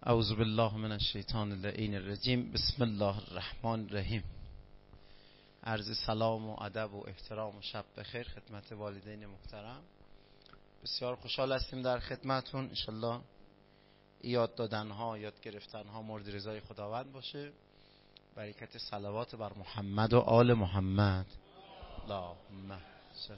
اعوذ بالله من الشیطان اللعین الرجیم. بسم الله الرحمن الرحیم. عرض سلام و ادب و احترام و شب بخیر خدمت والدین محترم. بسیار خوشحال هستیم در خدمتون. انشالله یاد دادنها، یاد گرفتنها مورد رضای خداوند باشه. برکت صلوات بر محمد و آل محمد. اللهم صل.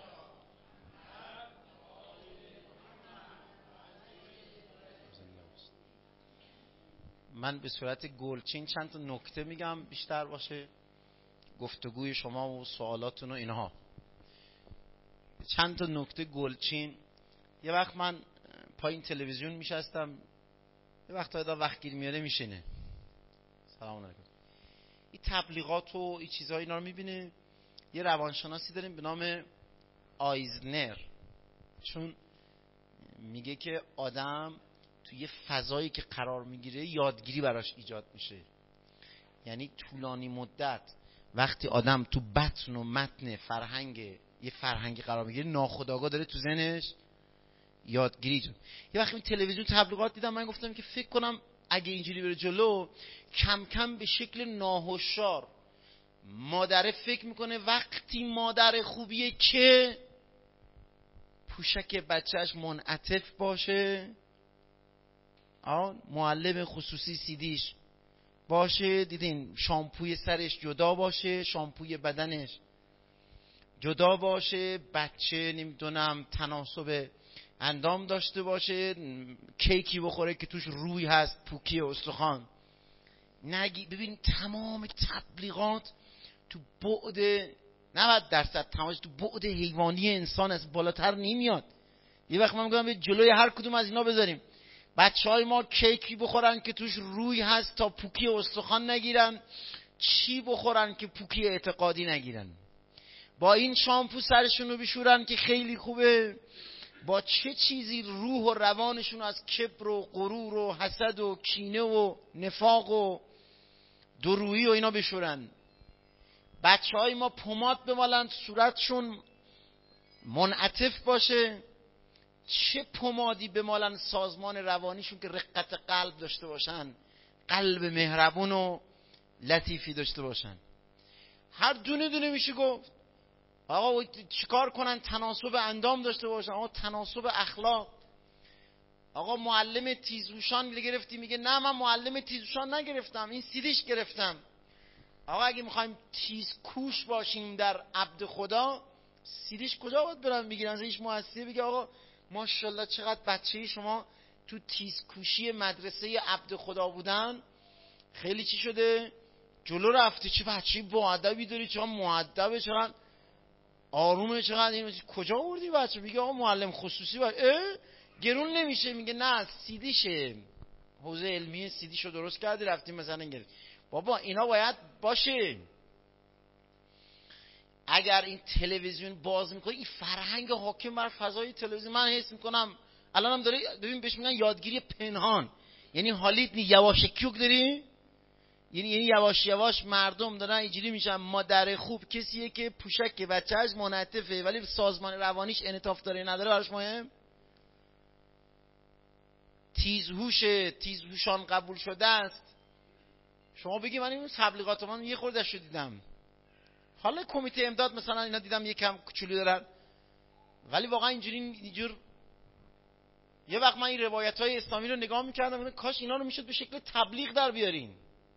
من به صورت گلچین چند تا نکته میگم بیشتر باشه گفتگوی شما و سوالاتون و اینها. چند تا نکته گلچین. یه وقت من پایین تلویزیون میشستم، یه وقت وقت گیر میاره میشینه. سلام علیکم. این تبلیغات و این چیزها اینا رو میبینه. یه روانشناسی داریم به نام آیزنر، چون میگه که آدم توی یه فضایی که قرار میگیره یادگیری براش ایجاد میشه. یعنی طولانی مدت وقتی آدم تو بطن و متن یه فرهنگی قرار میگیره، ناخودآگاه داره تو ذهنش یادگیری ایجاد. یه وقتی تلویزیون تبلیغات دیدم، من گفتم که فکر کنم اگه اینجوری بره جلو، کم کم به شکل ناهوشار مادره فکر میکنه وقتی مادر خوبیه که پوشک بچهش منعطف باشه، معلم خصوصی سیدیش باشه، دیدین شامپوی سرش جدا باشه، شامپوی بدنش جدا باشه، بچه نمیدونم تناسب اندام داشته باشه، کیکی بخوره که توش روی هست، پوکی استخوان نگی. ببین تمام تبلیغات تو بعد 90% تمامش تو بعد حیوانی انسان است، بالاتر نمیاد. یه وقت من میگم به جلوی هر کدوم از اینا بذاریم بچهای ما کیکی بخورن که توش روی هست تا پوکی استخوان نگیرن، چی بخورن که پوکی اعتقادی نگیرن، با این شامپو سرشون رو بشورن که خیلی خوبه، با چه چیزی روح و روانشون از کبر و غرور و حسد و کینه و نفاق و درویی و اینا بشورن. بچهای ما پماد بمالن صورتشون منعطف باشه، چه پمادی بمالن سازمان روانیشون که رقت قلب داشته باشن، قلب مهربون و لطیفی داشته باشن. هر دونه دونه میشه گفت آقا چیکار کنن؟ تناسب اندام داشته باشن. آقا تناسب اخلاق. آقا معلم تیزهوشان گرفتی، میگه نه من معلم تیزهوشان نگرفتم، این سیدیش گرفتم. آقا اگه میخوایم تیزکوش باشیم در عبد خدا، سیدیش کجا باید برن بگیرن؟ هیچ مؤسسه بگه آقا ماشاءالله چقدر بچه شما تو تیزکوشی مدرسه عبد خدا بودن، خیلی چی شده جلو رفته، چه بچه با ادبی داری، چقدر مؤدبه، چقدر آرومه، چقدر این کجا آوردی بچه؟ میگه آقا معلم خصوصی گرون نمیشه. میگه نه سیدیشه، حوزه علمی سیدیشو درست کردی رفتیم مثلا گرفت. بابا اینا باید باشه. اگر این تلویزیون باز میکنه، این فرهنگ حاکم بر فضای تلویزیون، من حس میکنم الانم داره، ببین بهش میگن یادگیری پنهان. یعنی حالیت نی یواشکیوک داری، یعنی یواش یواش مردم دارن اینجوری میشن. مادر خوب کسیه که پوشک بچه‌اش منعطفه ولی سازمان روانیش انعطاف داره نداره، براش مهم. تیزهوشان قبول شده است. شما بگی من این تبلیغات من یه خورده‌اش رو دیدم، حالا کمیته امداد مثلا اینا دیدم یکم کوچولو دارن، ولی واقعا اینجور یه وقت من این روایت‌های اسلامی رو نگاه می‌کردم، کاش اینا رو میشد به شکل تبلیغ در بیارین،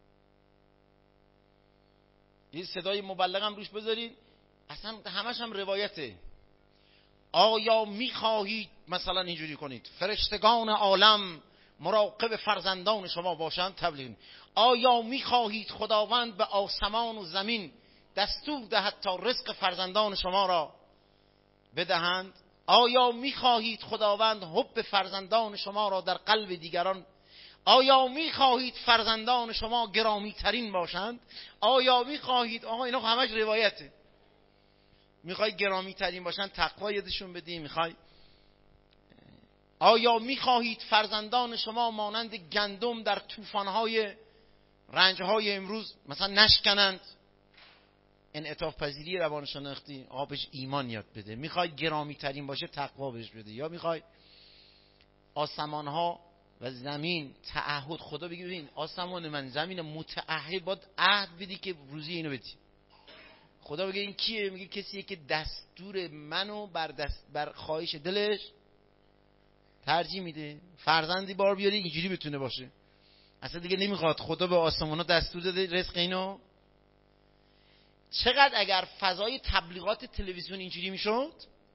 یه صدای مبلغم روش بذارید، اصلا همش هم روایته. آیا می‌خواهید مثلا اینجوری کنید فرشتگان عالم مراقب فرزندان شما باشند؟ تبلیغ. آیا می‌خواهید خداوند به آسمان و زمین دستور دهد تا رزق فرزندان شما را بدهند؟ آیا می‌خواهید خداوند حب فرزندان شما را در قلب دیگران؟ آیا می‌خواهید فرزندان شما گرامی ترین باشند؟ آیا می‌خواهید؟ آقا اینا همش روایته. می‌خوای گرامی ترین باشن، تقوا یادشون بدی. می‌خوای آیا می‌خواهید فرزندان شما مانند گندم در طوفان‌های رنج‌های امروز مثلا نشکنند؟ انعطاف پذیری روانشناختی، آقا بهش ایمان یاد بده. میخوای گرامی ترین باشه، تقوا بهش بده. یا میخوای آسمان ها و زمین تعهد. خدا بگه ببین آسمان من زمین متعهد، باید عهد بدی که روزی اینو بدی. خدا بگه این کیه؟ میگه کسیه که دستور منو بر خواهش دلش ترجیح میده. فرزندی بار بیاری اینجوری بتونه باشه، اصلا دیگه نمیخواد. خدا به آسمونا دستور داده رزق اینو. چقدر اگر فضای تبلیغات تلویزیون اینجوری میشد.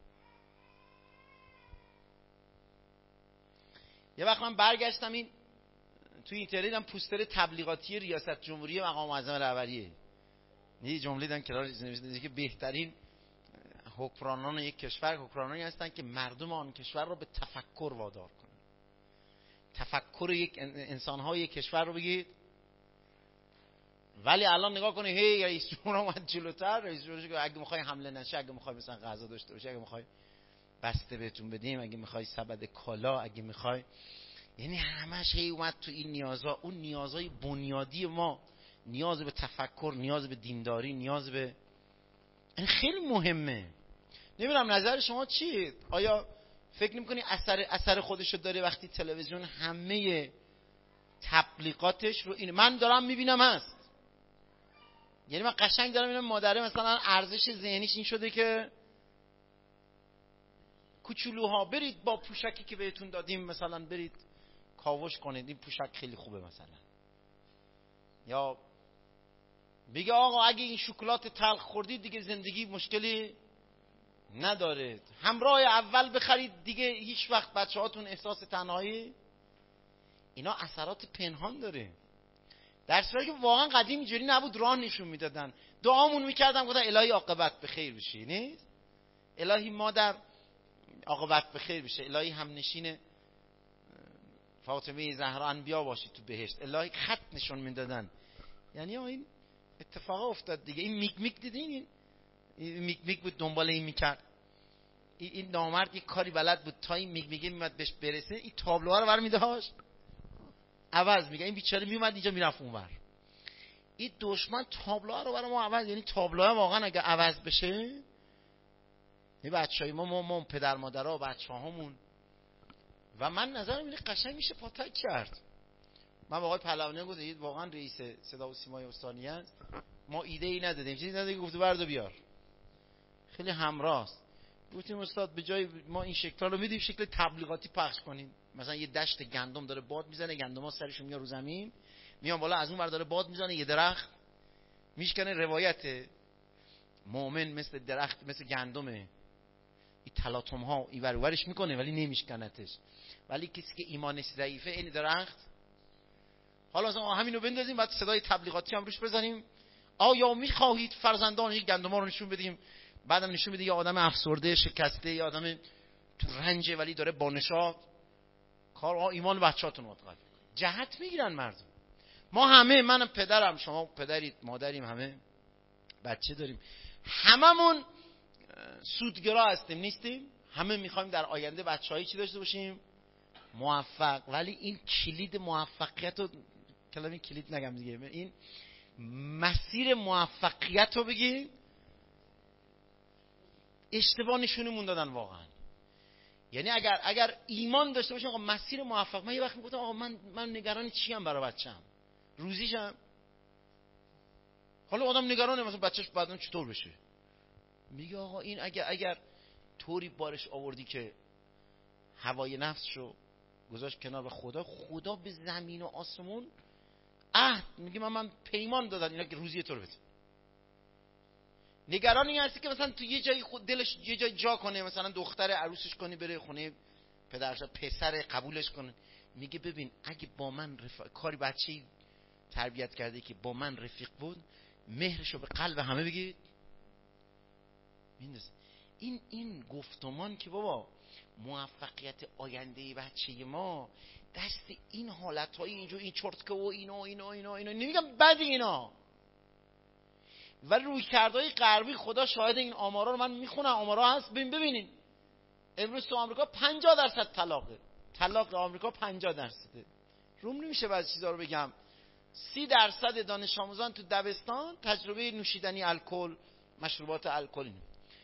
یه وقت من برگشتم این توی اینترنت دیدم پوستر تبلیغاتی ریاست جمهوری مقام معظم رهبریه. یه جمله دیدم کنار نوشته که بهترین حکمرانان یک کشور حکمرانانی هستند که مردم آن کشور رو به تفکر وادار کنند. تفکر یک انسان‌های یک کشور رو بگید. ولی الان نگاه کنید هی رئیس جمهور اومد جلوتر، رئیس جمهور اگه می‌خوای حمله نشه، اگه می‌خوای مثلا غذا داشته باشه، اگه می‌خوای بسته بهتون بدیم، اگه می‌خوای سبد کالا، اگه می‌خوای، یعنی همش هی اومد تو این نیازها. اون نیازهای بنیادی ما، نیاز به تفکر، نیاز به دینداری، نیاز به، این خیلی مهمه. نمیدونم نظر شما چیه؟ آیا فکر نمی‌کنی اثر خودشو داره وقتی تلویزیون همه تبلیغاتش رو این من دارم میبینم هست؟ یعنی من قشنگ دارم میبینم مادره مثلا ارزش ذهنیش این شده که کوچولوها برید با پوشکی که بهتون دادیم مثلا برید کاوش کنید، این پوشک خیلی خوبه مثلا. یا میگه آقا اگه این شکلات تلخ خوردید دیگه زندگی مشکلی نداره، همراه اول بخرید دیگه هیچ وقت بچه‌هاتون احساس تنهایی. اینا اثرات پنهان داره. در صورتی که واقعا قدیم اینجوری نبود، راه نشون میدادن، دعامون میکردم گفتن الهی عاقبت بخیر بشه، نیست الهی مادر عاقبت بخیر بشه، الهی همنشین فاطمه زهرا انبیا باشی تو بهشت، الهی خط نشون میدادن. یعنی این اتفاق افتاد دیگه. این میک میک دیدین؟ این میک میک بود دنبال این میکرد. این نامرد یک کاری بلد بود تا این میک میگه میمد بهش برسه، این تابلوها رو برمی‌داشت عوض میگه، این بیچاره میومد اینجا میرفت اونور. این دشمن تابلوها رو برای ما عوض، یعنی تابلوها واقعا اگه عوض بشه، این بچهای ما پدر مادرها بچه‌هامون، و من نظرم اینه قشنگ میشه پاتک کرد. من با آقای پهلوانی گفتم واقعا رئیس صدا و سیمای استانی است، ما ایده ای ندادیم، چیزی ندادیم، گفت بردو بیار، خیلی همراست. گفتیم استاد به جای ما این شکل‌ها رو میدیم شکل تبلیغاتی پخش کنین، مثلا یه دشت گندم داره باد میزنه، گندم‌ها سرشون میاد رو زمین، میان بالا، از اون ور داره باد میزنه، یه درخت میشکنه. روایت مؤمن مثل درخت، مثل گندمه، این تلاطم‌ها این ور ورش میکنه ولی نمیشکنتش. ولی کسی که ایمانش ضعیفه این درخت، حالا مثلا همینو بندازیم بعد صدای تبلیغاتی هم روش بزنیم، آیا میخواهید فرزندان یک گندم‌ها رو نشون بدیم، بعدم نشون میده یه آدم افسرده شکسته، یه آدم تو رنجه ولی داره با نشاط کار ایمان بچه‌هاتون رو متقاعد کنه. جهت میگیرن مردم. ما همه، منم پدرم، شما پدرید، مادریم، همه بچه داریم، هممون سودگرا هستیم نیستیم؟ همه میخوایم در آینده بچه‌هایی چی داشته باشیم؟ موفق. ولی این کلید موفقیت رو، کلمه کلید نگم دیگه، این مسیر موفقیت رو بگی اشتباه نشونمون دادن واقعا. یعنی اگر ایمان داشته باشیم آقا مسیر موفق، من یه وقت میگفتم آقا من نگران چیم برای بچه‌م، روزیشم. حالا آدم نگرانه مثلا بچه‌ش بعداً چطور بشه، میگه آقا این اگر طوری بارش آوردی که هوای نفسشو گذاشت کنار به خدا به زمین و آسمون عهد میگه من پیمان دادن اینا که روزی تو رو بده. نگران این هستی که مثلا تو یه جایی خود دلش یه جای جا کنه، مثلا دختر عروسش کنی بره خونه پدرش، پسر قبولش کنه، میگه ببین اگه با من کاری بچه‌ای تربیت کرده که با من رفیق بود، مهرشو به قلب همه بگید میندازه. این گفتمان که بابا موفقیت آینده بچه ما دست این حالتهای اینجور، این چرتکه و اینا نمیگم بد اینا، ولی رویکردهای غربی، خدا شاهد این آمارا رو من میخونم، آمارا هست ببینین امروز تو آمریکا 50% طلاق آمریکا 50%. روم نمیشه بعضی چیزا رو بگم. 30% دانش آموزان تو دبستان تجربه نوشیدنی الکل، مشروبات الکلی،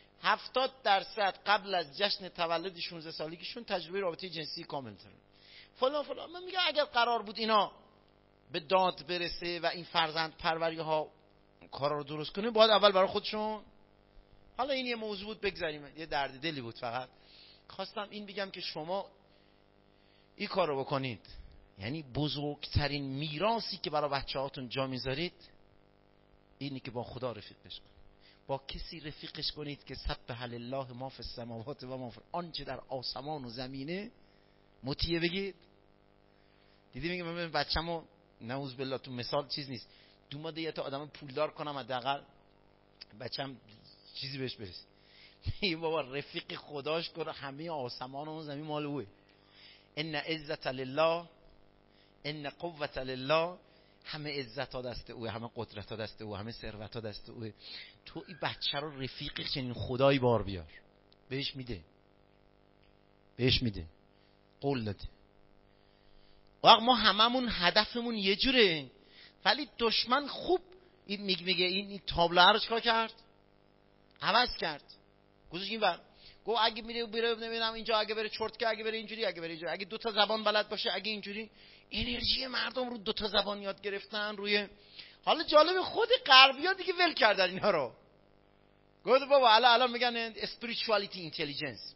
70% قبل از جشن تولد 16 سالگیشون تجربه رابطه جنسی کامل دارن. فلان فلان. من میگم اگر قرار بود اینا به داد برسه و این فرزند پروری ها کارا رو درست کنه، باید اول برای خودشون. حالا این یه موضوع بود، بگذاریم، یه درد دلی بود. فقط خواستم این بگم که شما این کار رو بکنید. یعنی بزرگترین میراثی که برای بچه‌هاتون جا میذارید اینی که با خدا رفیقش کنید. با کسی رفیقش کنید که سبح لله ما فی السماوات و ما فی الارض، آنچه در آسمان و زمینه مطیع بگید. دیدی میگه من بچه‌مو نعوذ بالله تو مثال چیز نیست، دوماده یه تا آدم پولدار کنم حداقل بچه‌م چیزی بهش برسه. این بابا رفیق خداش کنه، همه آسمان و زمین مال اوه. ان عزت لله ان قوت لله، همه عزت ها دست اوه، همه قدرت ها دست اوه، همه ثروت ها دست اوه. تو این بچه رو رفیق چنین خدایی بار بیار، بهش میده، بهش میده، قول داده. واقعا ما هممون هدفمون یه جوره، ولی دشمن خوب این میگه این تابلوها رو چیکار کرد؟ عوض کرد. گذاشت این ور، گفت اگه میره نمیدونم اینجا، اگه بره چرتکه، اگه بره اینجوری، اگه بره اینجوری، اگه دو تا زبان بلد باشه، اگه اینجوری. انرژی مردم رو دو تا زبان یاد گرفتن روی. حالا جالب خود غربی‌ها دیگه ول کردن اینا رو. گفت بابا الان میگن spirituality intelligence،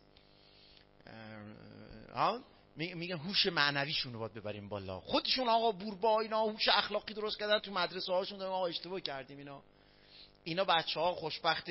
میگن هوش معنویشون رو باید ببریم بالا. خودشون آقا بوربا اینا هوش اخلاقی درست کردن تو مدرسه هاشون، آقا اشتباه کردیم. اینا بچه‌ها خوشبخت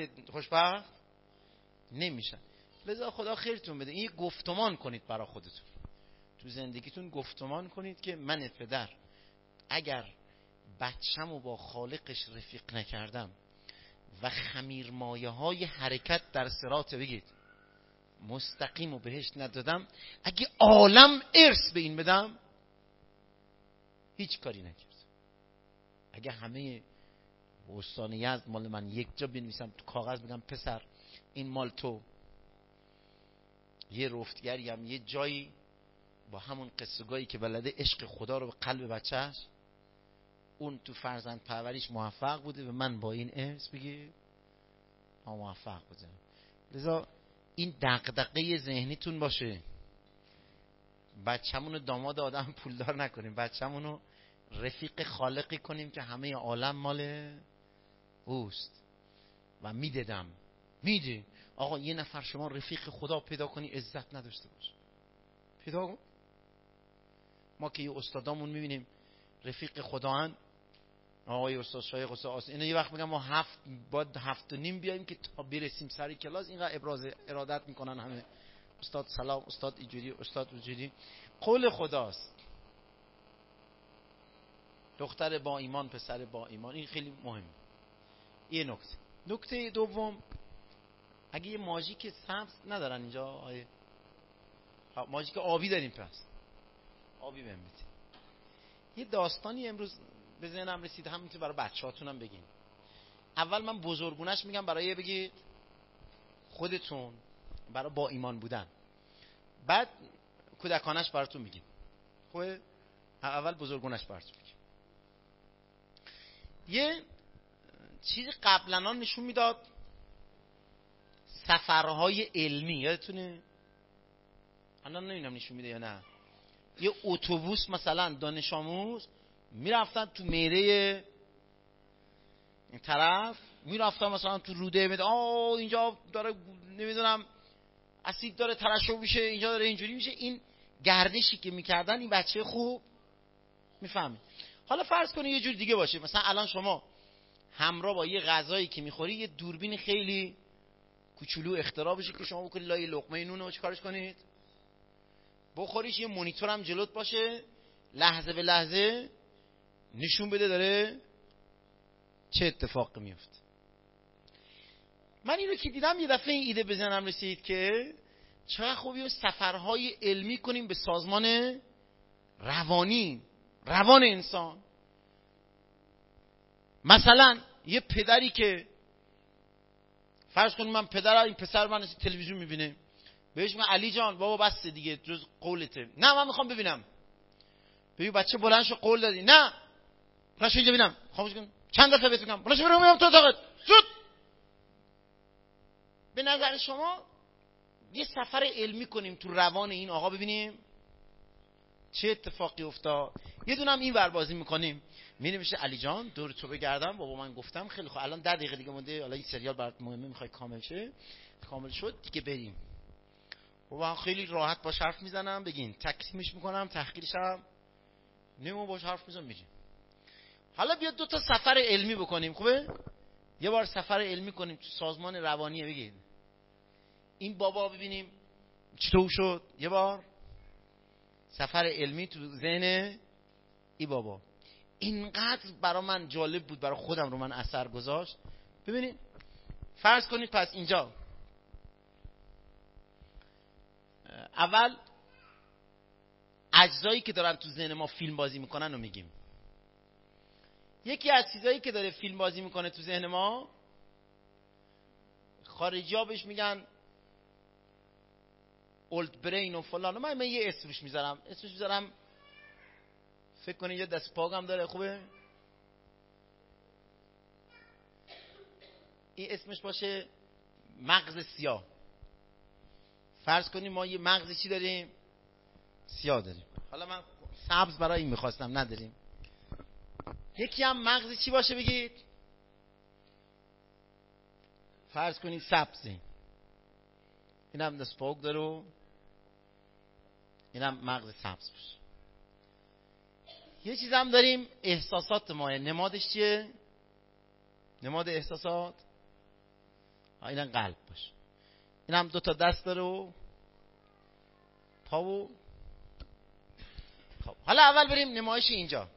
نمیشن. لذا خدا خیرتون بده. این گفتمان کنید برای خودتون تو زندگیتون، گفتمان کنید که من پدر اگر بچه‌مو با خالقش رفیق نکردم و خمیرمایه های حرکت در صراط بگید مستقیم و بهش ندادم، اگه عالم ارث به این بدم هیچ کاری نکرد. اگه همه استان یزد مال من یک جا بنویسم تو کاغذ بگم پسر این مال تو، یه رفتگری هم یه جایی با همون قصه‌گویی که بلده عشق خدا رو به قلب بچهش، اون تو فرزند پروریش موفق بوده و من با این ارث بگی موفق بودم. لذا این دغدغه ذهنیتون باشه، بچه‌مون رو داماد آدم پولدار نکنیم، بچه‌مون رو رفیق خالقی کنیم که همه عالم مال اوست و میده. آقا یه نفر شما رفیق خدا پیدا کنی عزت نداشته باشه، پیدا کن. ما که یه استادامون میبینیم رفیق خدا هن، آقای استاد شایخ استاد آسان، اینا یه وقت میگن ما باید 7:30 بیایم که تا برسیم سر کلاس، اینقدر ابراز ارادت میکنن همه. استاد سلام، استاد اینجوری، استاد اونجوری. قول خداست دختر با ایمان پسر با ایمان، این خیلی مهمه. یه نکته دوم، اگه یه ماژیک سبز ندارن اینجا، ماژیک آبی داریم، پس آبی بهم بده. یه داستانی امروز به ذهنم رسید، همینطور برای بچه‌هاتونم بگین. اول من بزرگونش میگم برای بگید خودتون، برای با ایمان بودن، بعد کودکانش براتون میگیم. خوبه؟ اول بزرگونش براتون میگیم. یه چیزی قبلا نشون میداد، سفرهای علمی، یادتونه؟ الان نمیدونم نشون میده یا نه. یه اتوبوس مثلا دانش آموز میرفتن تو میره این طرف، میرفتن مثلا تو روده میده، اینجا داره نمیدونم اسید داره ترشح میشه، اینجا داره اینجوری میشه. این گردشی که میکردن این بچه خوب میفهمه. حالا فرض کنید یه جور دیگه باشه، مثلا الان شما همراه با یه غذایی که میخوری یه دوربین خیلی کوچولو اختراع بشه که شما بکنید لای لقمه نون رو چیکارش کنید بخوریش، یه مانیتور هم جلوت باشه لحظه به لحظه نشون بده داره چه اتفاقی میفته. من این رو که دیدم یه دفعه این ایده به ذهنم رسید که چقدر خوبی سفرهای علمی کنیم به سازمان روان انسان. مثلا یه پدری که فرض کنیم من پدر این پسر من تلویزیون میبینه، بهش میگم علی جان بابا بس دیگه جز قولته. نه من میخوام ببینم. ببین بچه بلند شو قول دادی. نه بلند شو اینجا ببینم. خاموش کن. چند دفعه بهت میگم بلند شو برو تو اتاقت. زود. به نظر شما یه سفر علمی کنیم تو روان این آقا ببینیم چه اتفاقی افتاد؟ یه دونم این ور بازی میکنیم، میریم میشه علی جان دور تو بگردم، بابا من گفتم خیلی خوب، الان 10 دقیقه دیگه مونده، حالا این سریال برات مهمه، میخوای کامل شه، کامل شد دیگه بریم. بابا خیلی راحت باش حرف میزنم، بگین تکلیمش میکنم، تحقیرش هم نمیو باش حرف میزنم، میریم. حالا بیا 2 تا سفر علمی بکنیم، خوبه؟ یه بار سفر علمی کنیم تو سازمان روانیه، بگید این بابا ببینیم چطور شد. یه بار سفر علمی تو ذهن ای بابا اینقدر برای من جالب بود، برای خودم رو من اثر گذاشت. ببینید فرض کنید پس اینجا اول اجزایی که دارن تو ذهن ما فیلم بازی میکنن رو میگیم. یکی از چیزایی که داره فیلم بازی میکنه تو ذهن ما، خارجی‌ها بهش میگن اولد برین و فلان، من یه اسمش میذارم فکر کنید یه دست پاگم داره، خوبه این اسمش باشه مغز سیاه. فرض کنیم ما یه مغز چی داریم؟ سیاه داریم. حالا من سبز برای این میخواستم، نداریم. یکی هم مغز چی باشه بگید؟ فرض کنید سبزه، اینم دست پاک داره، اینم مغز سبز باشه. یه چیز هم داریم احساسات ما، نمادش چیه؟ نماد احساسات اینم قلب باشه. اینم 2 تا دست داره و پا و خب. حالا اول بریم نمایش اینجا،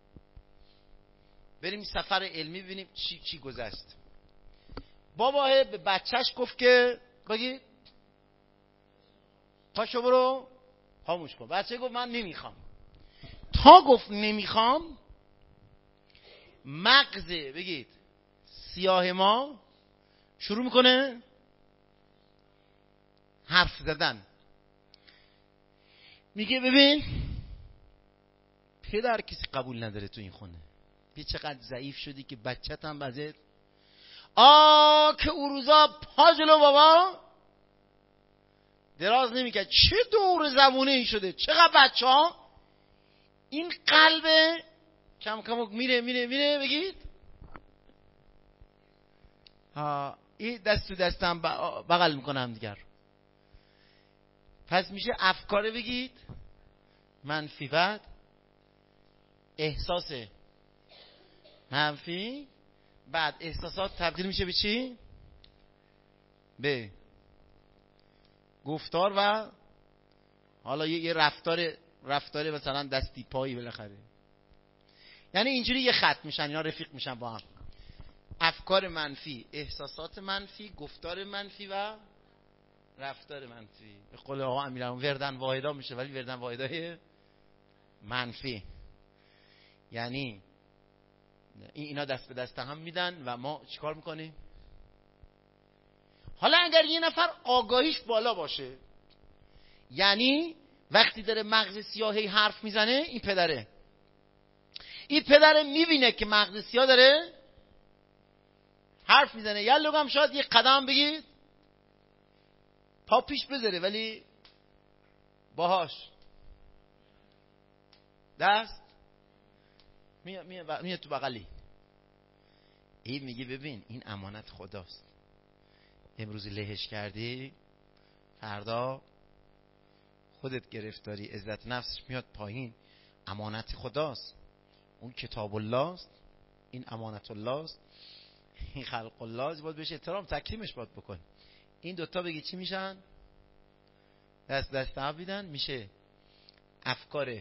بریم سفر علمی ببینیم چی گذشت. بابا به بچهش گفت که بگی پاشو برو خاموش کن. بچه گفت من نمیخوام. تا گفت نمیخوام، مغز بگید سیاه ما شروع میکنه حرف زدن. میگه ببین پدر کسی قبول نداره تو این خونه، بی چقدر ضعیف شدی که بچت هم بزد. که اون روزا پا جلو بابا دراز نمیکرد. چه دور زمونه ای شده، چقدر بچه ها این قلب کم کم میره بگید این دست تو دستم بغل میکنم دیگر. پس میشه افکار بگید منفی، بعد احساس منفی، بعد احساسات تبدیل میشه به چی؟ به گفتار و حالا یه رفتار مثلا دستی پایی بالاخره. یعنی اینجوری یه خط میشن، اینا رفیق میشن با هم. افکار منفی، احساسات منفی، گفتار منفی و رفتار منفی. به قول آقا امیرالمومنین وردن واحدا میشه، ولی وردن واحدای منفی. یعنی اینا دست به دست هم میدن و ما چیکار میکنیم؟ حالا اگر یه نفر آگاهیش بالا باشه، یعنی وقتی داره مغز سیاهی حرف میزنه، این پدره میبینه که مغز سیاه داره حرف میزنه، یا لگم شاید یه قدم بگید پا پیش بذاره، ولی باهاش دست میاد تو بغلی. این میگه ببین این امانت خداست، امروز لهش کردی فردا خودت گرفتاری، عزت نفسش میاد پایین. امانت خداست، اون کتاب الله است، این امانت الله است، این خلق الله است، باید بهش احترام تکریمش باید بکن. این 2 تا بگی چی میشن؟ دست هم بیدن، میشه افکار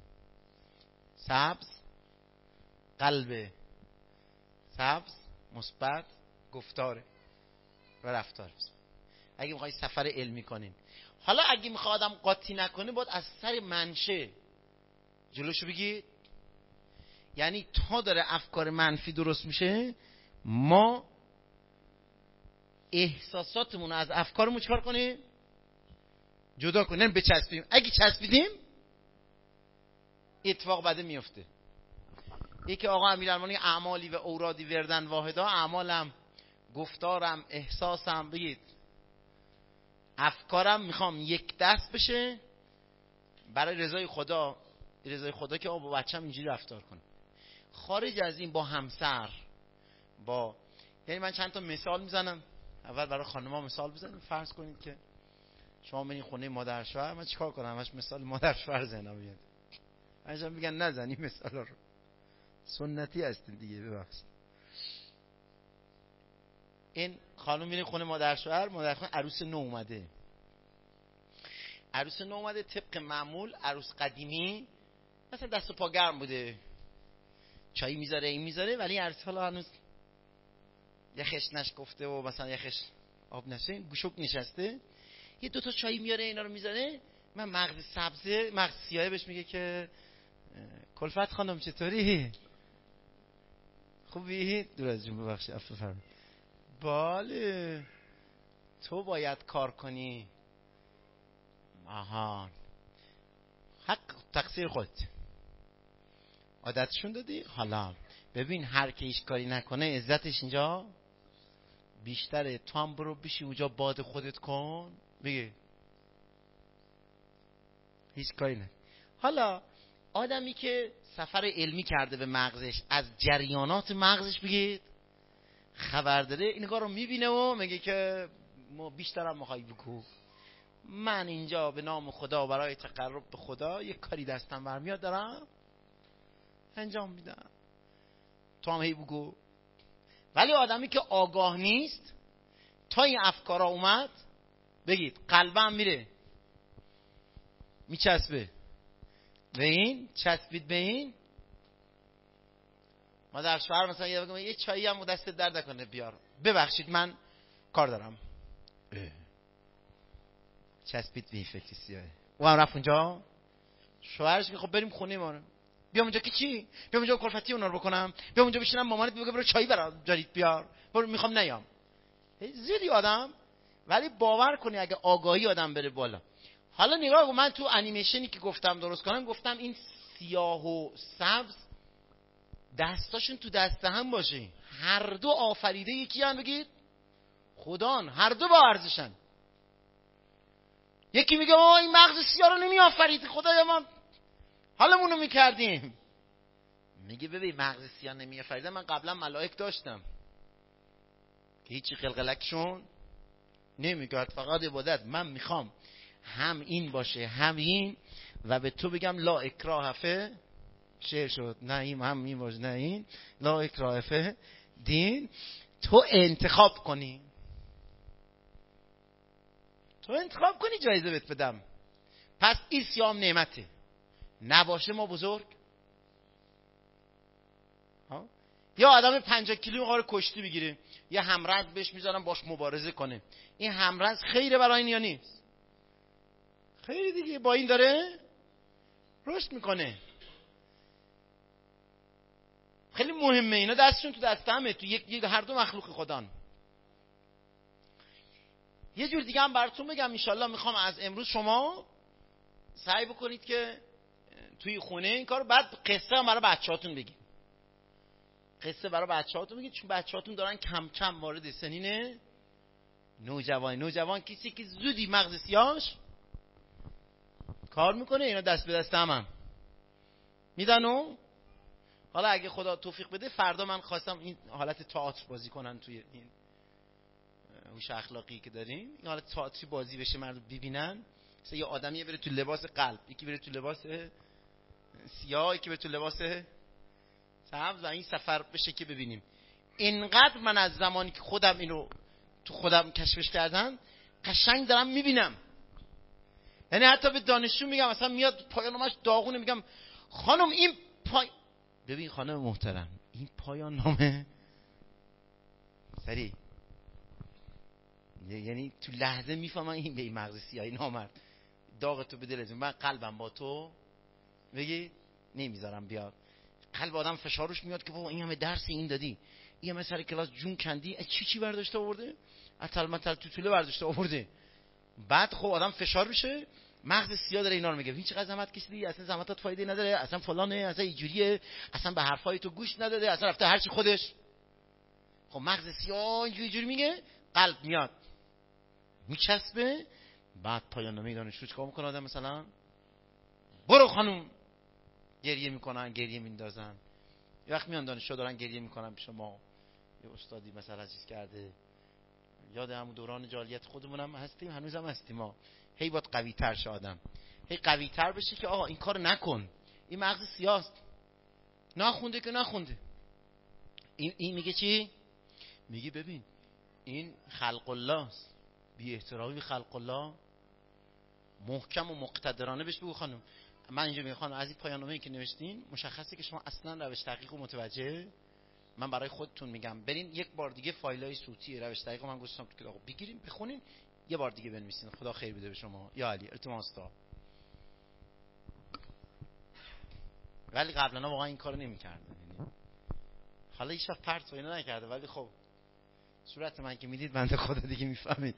سبز، قلب سبز مثبت، گفتار و رفتار. اگه میخوای سفر علمی کنین، حالا اگه میخواد آدم قاطی نکنه، باید از سر منشه جلوشو بگید. یعنی تا داره افکار منفی درست میشه، ما احساساتمون از افکارمون چیکار کنیم؟ جدا کنیم، بچسبیم. اگه چسبیدیم اتفاق بده میفته. یکی آقا امیرالمومنین اعمالی و اورادی وردن واحدا، اعمالم، گفتارم، احساسم بگید افکارم میخوام یک دست بشه برای رضای خدا. رضای خدا که با بچه‌م اینجوری رفتار کنم. خارج از این با همسر، با یعنی من چند تا مثال میزنم. اول برای خانم‌ها مثال بزنیم. فرض کنید که شما برید خونه مادر شوهر، من چیکار کنم؟ همش مثال مادر شوهر ذهنم میاد. همیشه میگن نزن این مثالا رو، سنتی هستین دیگه، ببخشید. این خانم میره خونه مادر شوهر، مادر خانم عروس نو اومده. عروس نو اومده طبق معمول عروس قدیمی مثلا دست و پا گرم بوده، چای میذاره این میذاره، ولی عروس حالا هنوز یخش نشکفته و مثلا یخش آب نشه، گوشک نشسته، یه دوتا چای میاره اینا رو میذاره. من مغز سبزه مغز سیاه بهش میگه که کلفت خانم چطوری؟ خوبی؟ دور از جون، ببخشید عفو فرمایید. بله تو باید کار کنی. آها حق تقصیر خودت، عادتشون دادی. حالا ببین هر کی هیچ کاری نکنه عزتش اینجا بیشتره. تو هم برو بشی اونجا باد خودت کن. بگه هیچ کاری نه. حالا آدمی که سفر علمی کرده به مغزش، از جریانات مغزش بگید خبر داره، این کار رو میبینه و میگه که ما بیشترم میخوای بگو من اینجا به نام خدا برای تقرب به خدا یک کاری دستم برمیاد دارم انجام میدم، تو هم هی بگو. ولی آدمی که آگاه نیست، تا این افکارا اومد بگید قلبم میره میچسبه به این، چسبید به این. مادر شوهر مثلا یه چایی هم دست درد کنه بیار، ببخشید من کار دارم، چسبید به این فکر سیاه. او هم رفت اونجا، شوهرش میگه خب بریم خونه ما، بیام اونجا که چی؟ بیام اونجا کلفتی اونا رو بکنم؟ بیام اونجا بشینم مامانت بگه برو چایی برام جارید بیار، برو میخوام نیام. زیادی آدم. ولی باور کنی اگه آگاهی آدم بره بالا. حالا نگاه کن، من تو انیمیشنی که گفتم درست کنم، گفتم این سیاه و سبز دستاشون تو دست هم باشه، هر دو آفریده یکی هم بگید خدان، هر دو با ارزشن. یکی میگه آه این مغز سیاه رو نمی آفرید خدایا ما حالمونو میکردیم. میگه ببین مغز سیاه نمی آفریدن، من قبلا ملائک داشتم که هیچی قلقلکشون نمیگرد، فقط عبادت. من میخوام هم این باشه هم این، و به تو بگم لا اکراه فی شعر شد، نه این هم این باشه نه این، لا اکراه فی دین. تو انتخاب کنی، تو انتخاب کنی جایزه بهت بدم. پس این سیام نعمته، نباشه ما بزرگ. یا آدم 50 کیلو میخواد کشتی بگیره، یه همرز بهش میذارن باش مبارزه کنه، این همرز خیره برای این یا نیست؟ خیلی دیگه، با این داره رشد میکنه. خیلی مهمه، اینا دستشون تو دست همه، تو یک هر دو مخلوق خدان. یه جور دیگه هم براتون بگم انشالله، میخوام از امروز شما سعی بکنید که توی خونه این کارو، بعد قصه هم برای بچه‌هاتون بگید. قصه برای بچه‌هاتون بگید، چون بچه‌هاتون دارن کم کم وارد سنین نوجوان کسی که زودی مغز سیاهش کار میکنه، اینا دست به دست هم میدن. و حالا اگه خدا توفیق بده فردا من خواستم این حالت تئاتر بازی کنن توی این هوش اخلاقی که داریم، این حالت تئاتری بازی بشه، مردم ببینن مثلا یه آدمی بره تو لباس قلب، یکی بره تو لباس سیاه، یکی بره تو لباس سبز، و این سفر بشه که ببینیم. اینقدر من از زمانی که خودم اینو تو خودم کشفش کردم قشنگ دارم میبینم. یعنی حتی به دانشجو میگم، مثلا میاد پایان نامش داغونه، میگم خانم این ببین خانم محترم، این پایان نامه سری، یعنی تو لحظه میفهمم این به این مغز سیاهی نامرد داغ تو به دلت، من قلبم با تو بگی نمیذارم بیاد. قلب آدم فشارش میاد که بابا این همه درس این دادی، این همه سر کلاس جون کندی، چی برداشته آورده، اتل متل توتوله برداشته آورده. بعد خب آدم فشار میشه، مغز سیاه داره اینا رو میگه، هیچ چقدر زحمت کشیدی، اصلا زحمتات فایده نداره، اصلا فلانه، اصلا اینجوریه، اصلا به حرفای تو گوش نداده، اصلا رفته هرچی خودش. خب مغز سیاه اینجوری میگه، قلب میاد میچسبه. بعد پایان نامه دانشجو چیکار میکنه آدم؟ مثلا برو خانم گریه میکنن، گریه میندازن. یه وقت میان دانشجو دارن گریه میکنن پیش ما، یه استادی مثلا چیز کرده، یاد همون دوران جاهلیت خودمونم هستیم، هنوزم هستیم ما. هی باید قوی تر شه آدم، هی قوی تر بشه که آقا این کار نکن، این مغز سیاست، نخونده که نخونده. این میگه چی؟ میگه ببین این خلق الله است، بی احترامی به خلق الله، محکم و مقتدرانه بهش بگو خانم. من اینجا میگم خانم از این پایان نامه‌ای که نوشتین مشخصه که شما اصلا روش تحقیق و متوجه، من برای خودتون میگم برین یک بار دیگه فایلای صوتی روش تحقیق من گذاشتم تو کتاب بگیرین بخونین، یه بار دیگه بنویسین. خدا خیر بده به شما یا علی، التماس تا. ولی قبلا واقعا این کارو نمی‌کردن، یعنی حالا هیچ وقت پرت و اینا نکرده، ولی خب صورت من که میدید بنده خدا دیگه میفهمید.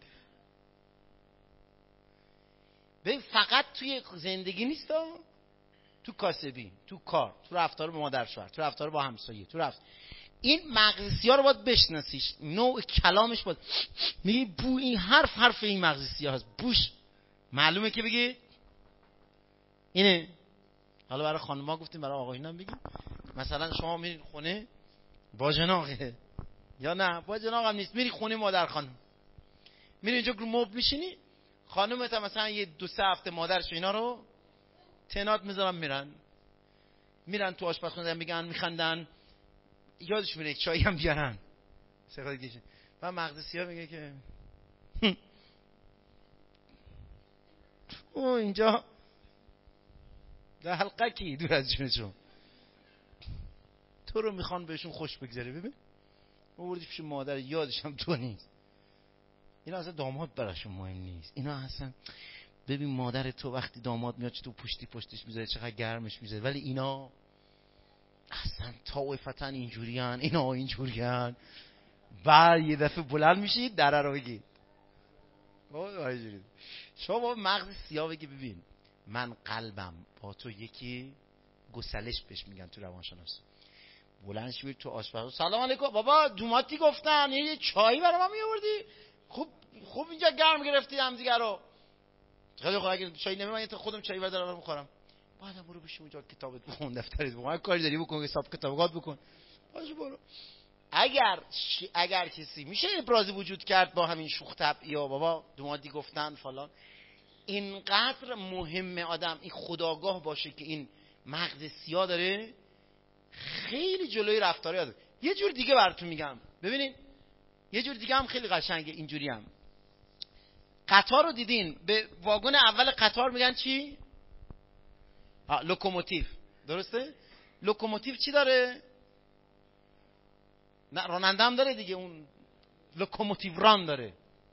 ببین فقط توی زندگی نیست، تو کاسبی، تو کار، تو رفتار با مادر شوهر، تو رفتار با همسایه، تو این مغزی‌ها رو باید بشناسیش، نوع کلامش باید میگی بو، این حرف این مغزی‌ها هست، بوش معلومه که بگی اینه. حالا برای خانم‌ها گفتیم، برای آقایون هم بگیم. مثلا شما میرین خونه باجناقه یا نه باجناق هم نیست، میری خونه مادر خانم، میری اینجا رو مبل میشینی، خانومت مثلا یه 2-3 هفته مادرش اینا رو تنات میذارن میرن تو آشپزخونه میگن میخندن، یادش میره چایی هم بیارن سقاط کشن. و مغز سیاه میگه که او اینجا در حلقه کی دور از جونشون، تو رو میخوان بهشون خوش بگذره. ببین آوردی پیش مادر، یادش هم تو نیست. اینا اصلا داماد براشون مهم نیست، اینا اصلا ببین مادر تو وقتی داماد میاد تو پشتش میذاره چقدر گرمش میذاره، ولی اینا اصلا طائفتن اینجوریان، اینا اینجوریان. بعد یه دفعه بلند میشید در رو بگید شما مغز سیاه بگی ببین من قلبم با تو یکی، گسلش بهش میگن تو روانشناسی. بلند شید تو آشپزخونه، سلام علیکم بابا دوماتی گفتن یه چایی برای ما میآوردی، خوب اینجا گرم گرفتی هم دیگه رو. خیلی خوب، اگه چای نمی‌خوام من خودم چای بردارم میخورم. بعدم برو بشین اونجا کتابت بخون، دفترت بخون، هر کاری داری بکن، حساب کتابات بکن، باشه برو. اگر کسی میشه ابراز وجود کرد با همین شوخ طبعی یا بابا دومادی گفتن فلان، اینقدر مهمه آدم این خودآگاه باشه که این مغز سیاه داره، خیلی جلوی رفتاری آدم. یه جور دیگه براتون میگم، ببینید یه جور دیگه هم خیلی قشنگه. اینجوری هم قطار رو دیدین، به واگن اول قطار میگن چی؟ لوکوموتیو، درسته؟ لوکوموتیو چی داره؟ نه راننده هم داره دیگه، اون لوکوموتیو ران داره.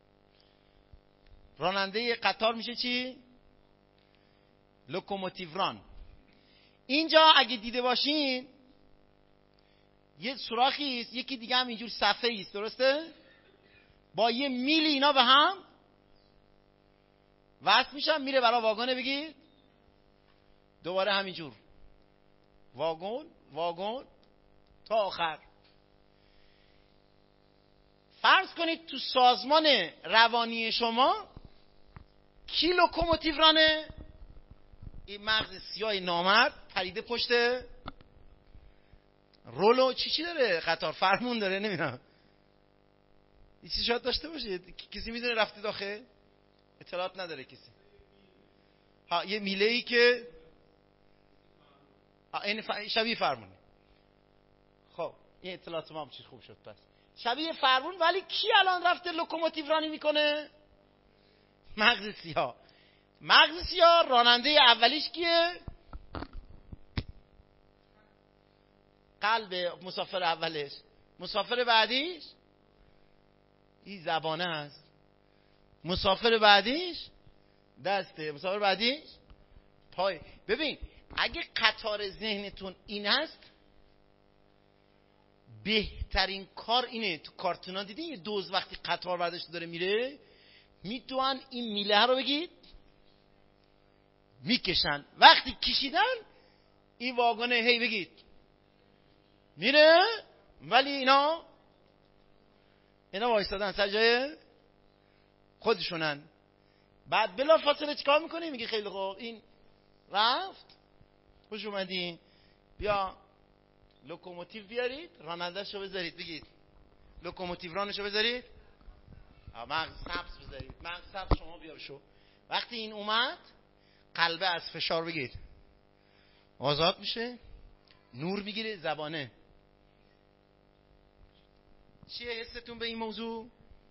راننده قطار میشه چی؟ لوکوموتیو ران. اینجا اگه دیده باشین یه سوراخی است، یکی دیگه هم اینجور صفحه‌ای است، درسته؟ با یه میل اینا به هم وصل میشن، میره برای واگن بگید دوباره همینجور واگن تا آخر. فرض کنید تو سازمان روانی شما کی لوکوموتیو رانه؟ این مغز سیاه نامرد پریده پشت رولو چی داره، قطار فرمون داره، نمیدونم این چیزی شاید داشته باشه، کسی میدونه رفته داخل؟ اطلاعات نداره کسی. یه میله‌ای که این شبیه فرمون. خب این اطلاعات ما هم چیز خوب شد. پس شبیه فرمون، ولی کی الان رفته لوکوموتیو رانی میکنه؟ مغز سیاه. مغز سیاه راننده اولیش کیه؟ قلب مسافر اولش. مسافر بعدیش این زبانه است. مسافر بعدیش دسته. مسافر بعدیش پای. ببین اگه قطار ذهنتون این است، بهترین کار اینه. تو کارتونا دیدین یه دوز وقتی قطار برداشته داره میره، میتوان این میله رو بگید میکشن، وقتی کشیدن این واگنه هی بگید میره، ولی اینا وایستادن سر جای خودشونن. بعد بلا فاصله چیکار میکنی؟ میگه خیلی خوب این رفت خوش اومدین. بیا لوکوموتیو بیارید، راننده‌شو بذارید، بگید لوکوموتیو رانشو بذارید، مغز سبز بذارید، مغز سبز شما بیا شو. وقتی این اومد قلبه از فشار بگید آزاد میشه، نور میگیره زبانه. چیه حستون به این موضوع؟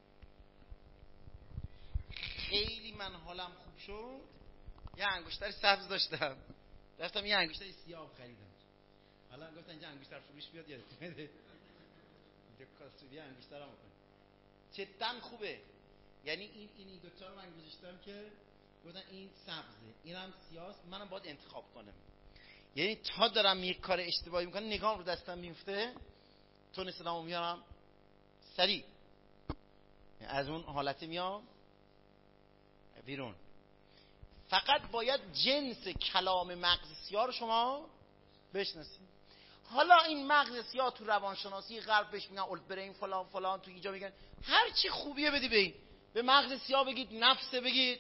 خیلی من حالم خوب شد. یه انگشتر سبز داشتم، رفتم یه انگشتر سیاه خریدم. حالا گفتن اینجا انگشتر فروش بیاد یادتون بده اینجا کاسبی انگشترام بکن. جدا خوبه. یعنی این دو تا رو من گذاشتم که گفتن این سبزه، اینم سیاهه، منم باید انتخاب کنم. یعنی تا دارم یک کار اشتباهی میکنم نگام رو دستم میفته، تونستم میارم سریع از اون حالت میام بیرون. فقط باید جنس کلام مغز سیاه رو شما بشناسید. حالا این مغز سیاه تو روانشناسی غرب بهش میگن اولد برین فلان فلان، تو اینجا میگن هر چی خوبیه بدی به این. به مغز سیاه بگید نفسه، بگید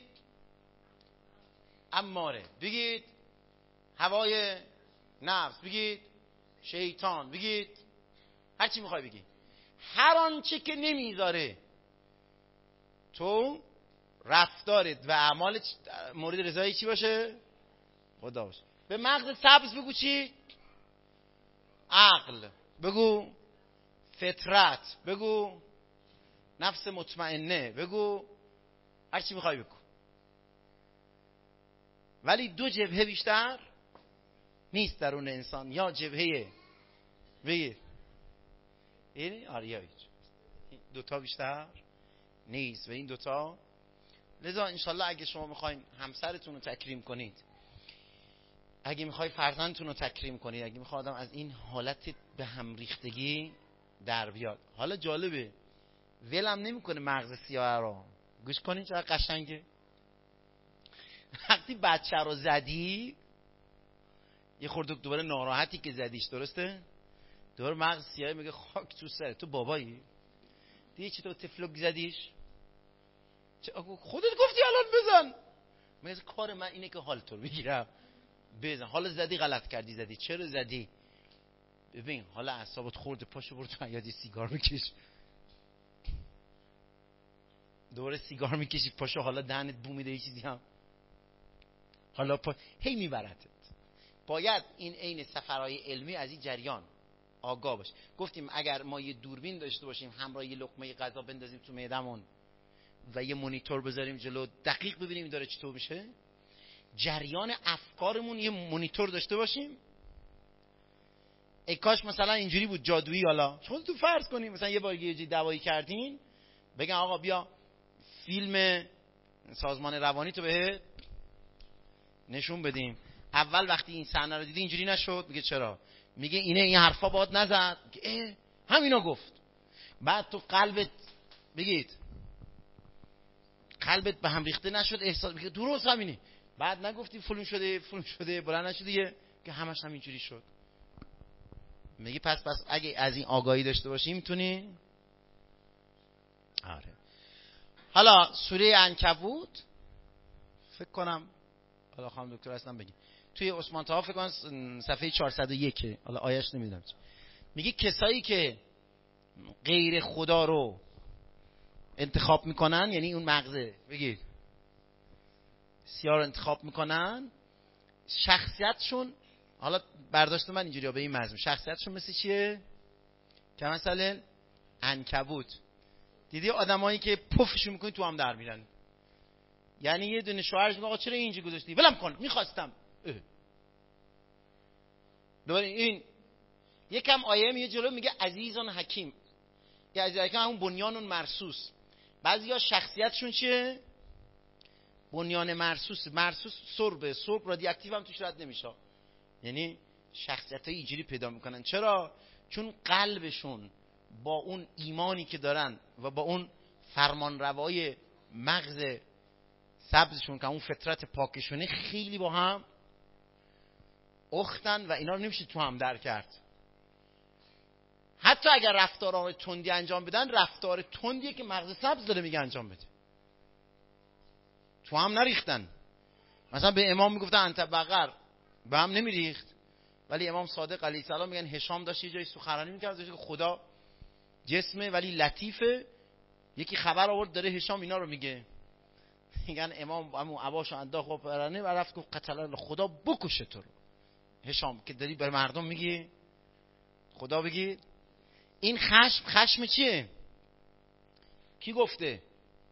اماره، بگید هوای نفس، بگید شیطان، بگید هر چی میخوای بگید. هر آنچه که نمیذاره تو رفتارت و اعمالت مورد رضای چی باشه؟ خدا باشه. به مغز سبز بگو چی؟ عقل، بگو فطرت، بگو نفس مطمئنه، بگو هر چی میخوای بگو. ولی دو جبهه بیشتر نیست درون انسان، یا جبهه بگیر این آریایید، دوتا بیشتر نیست. و این دوتا لذا انشالله اگه شما میخواین همسرتون رو تکریم کنید، اگه میخوای فرزندتون رو تکریم کنید، اگه میخوای آدم از این حالت به هم ریختگی در بیاد. حالا جالبه ولم نمیکنه مغز سیاه رو، گوش کنین چقدر قشنگه. وقتی بچه رو زدی یه خورده دوباره ناراحتی که زدیش، درسته؟ دوباره مغز سیاه میگه خاک تو سرت، تو بابایی دیگه چی تو تفلک زدیش؟ خودت گفتی الان بزن. میگه کار من اینه که حال تو رو میگیرم، بزن. حالا زدی غلط کردی، زدی چرا زدی؟ ببین حالا اعصابت خورده، پاشو برو تو حیاط سیگار میکش. دوباره سیگار میکشی، پاشو حالا دهنت بو میده یه چیزی هم، حالا هی میبرتت. باید این عین سفرهای علمی از این جریان آگاه باش. گفتیم اگر ما یه دوربین داشته باشیم همراه یه لقمه غذا بندازیم تو معدمون و یه مونیتور بذاریم جلو، دقیق ببینیم داره چطور میشه. جریان افکارمون یه مونیتور داشته باشیم. ای کاش مثلا اینجوری بود جادویی. حالا خودت تو فرض کنیم مثلا یه بار یه دوایی کردین، بگن آقا بیا فیلم سازمان روانی تو بهت نشون بدیم. اول وقتی این صحنه رو دیدی اینجوری نشد، میگه چرا؟ میگه اینه این حرفا باد نزد، میگه همینا گفت. بعد تو قلبت بگید قلبت به هم ریخته نشد، احساس میگه درست همینه. بعد نگفتی فلان شده بلند نشد که همش هم اینجوری شد. میگه پس اگه از این آگاهی داشته باشی میتونی. آره. حالا سوره عنکبوت فکر کنم، حالا خانم دکتر هستم بگیم توی عثمان طه فکر کنم صفحه 401، حالا آیش نمیدونم، میگه کسایی که غیر خدا رو انتخاب میکنن، یعنی اون مغزه بگید سیاه رو انتخاب میکنن، شخصیتشون، حالا برداشت من اینجوری به این مضمون، شخصیتشون مثل چیه؟ که مثلا عنکبوت. دیدی آدمایی که پفشون میکنی تو هم در میرن. یعنی یه دونه شوهرش میگه آقا چرا اینجا گذاشتی؟ ولم کن، میخواستم. دوباره این یکم آیه میگه جلو، میگه عزیزان حکیم. که عزیز حکیم همون بنیانون مرصوص. بعضیا شخصیتشون چیه؟ بنیان مرصوص. مرصوص سرب رادیواکتیو هم توش رد نمیشه. یعنی شخصیتای اینجوری پیدا میکنن. چرا؟ چون قلبشون با اون ایمانی که دارن و با اون فرمانروای مغز سبزشون که اون فطرت پاکشونه خیلی با هم اختن و اینا رو نمیشه تو هم در کرد. حتی اگر رفتارهای تندی انجام بدن، رفتار تندیه که مغز سبز داره میگه انجام بده. تو هم نریختن. مثلا به امام میگفتن انت بقر، به هم نمیریخت. ولی امام صادق علیه السلام میگن هشام داشت یه جای سخنرانی میکرد که خدا جسمه ولی لطیفه. یکی خبر آورد داره هشام اینا رو میگه، میگن امام همون عباشو انداخت و پرنه و رفت گفت قتل خدا بکشه تو رو. هشام که داری بر مردم میگی خدا بگی. این خشم چیه؟ کی گفته؟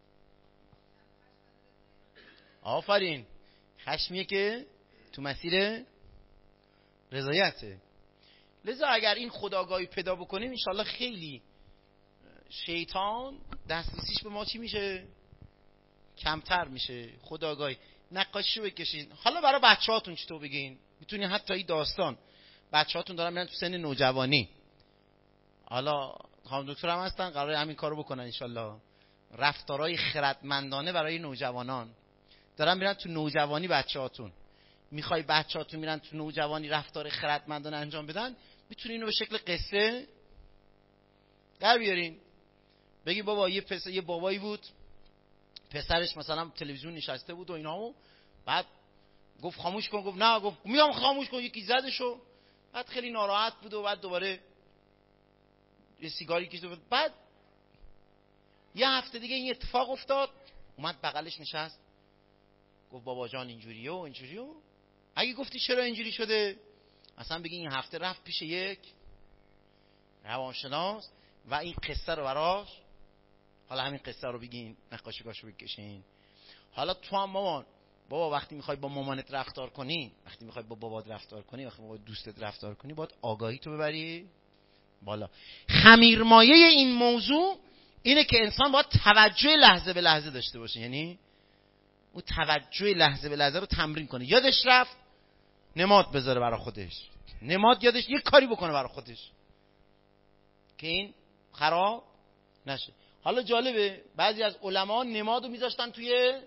آفرین، خشمیه که تو مسیر رضایته. لذا اگر این خودآگاهی پیدا بکنیم انشالله خیلی شیطان دسترسیش به ما چی میشه؟ کمتر میشه. خودآگاهی نقاشی رو بکشین. حالا برای بچه‌هاتون چطور بگین؟ میتونین حتی این داستان بچه‌هاتون دارن میرن تو سن نوجوانی، حالا خانم دکتر هم هستن قراره همین کارو بکنن انشالله، رفتارهای خردمندانه برای نوجوانان دارن میرن تو نوجوانی. بچه‌هاتون میخوای بچه‌هاتون میرن تو نوجوانی رفتار خردمندانه انجام بدن، میتونین اینو به شکل قصه در بیارین. بگی بابا یه بابایی بود پسرش مثلا تلویزیون نشسته بود و اینا، بعد گفت خاموش کن، گفت نه، گفت میام خاموش کن، یکی زدشو. بعد خیلی ناراحت بود و بعد دوباره یه سیگاری کشید. بعد یه هفته دیگه این اتفاق افتاد، اومد بغلش نشست گفت بابا جان اینجوریه و اینجوریه. اگه گفتی چرا اینجوری شده، اصلا بگی این هفته رفت پیش یک روانشناس و این قصه رو براش، حالا همین قصه رو بگین، نقاشی‌هاشو بکشین. حالا تو هم مامان، بابا وقتی میخوای با مامانت رفتار کنی، وقتی میخوای با بابات رفتار کنی، وقتی میخوای با دوستت رفتار کنی، باید آگاهی تو ببری بالا. خمیرمایه این موضوع اینه که انسان باید توجه لحظه به لحظه داشته باشه. یعنی اون توجه لحظه به لحظه رو تمرین کنه. یادش رفت نماد بذاره برای خودش، نماد یادش یه کاری بکنه برای خودش که این خراب نشه. حالا جالبه بعضی از علما نماد رو میذاشتن توی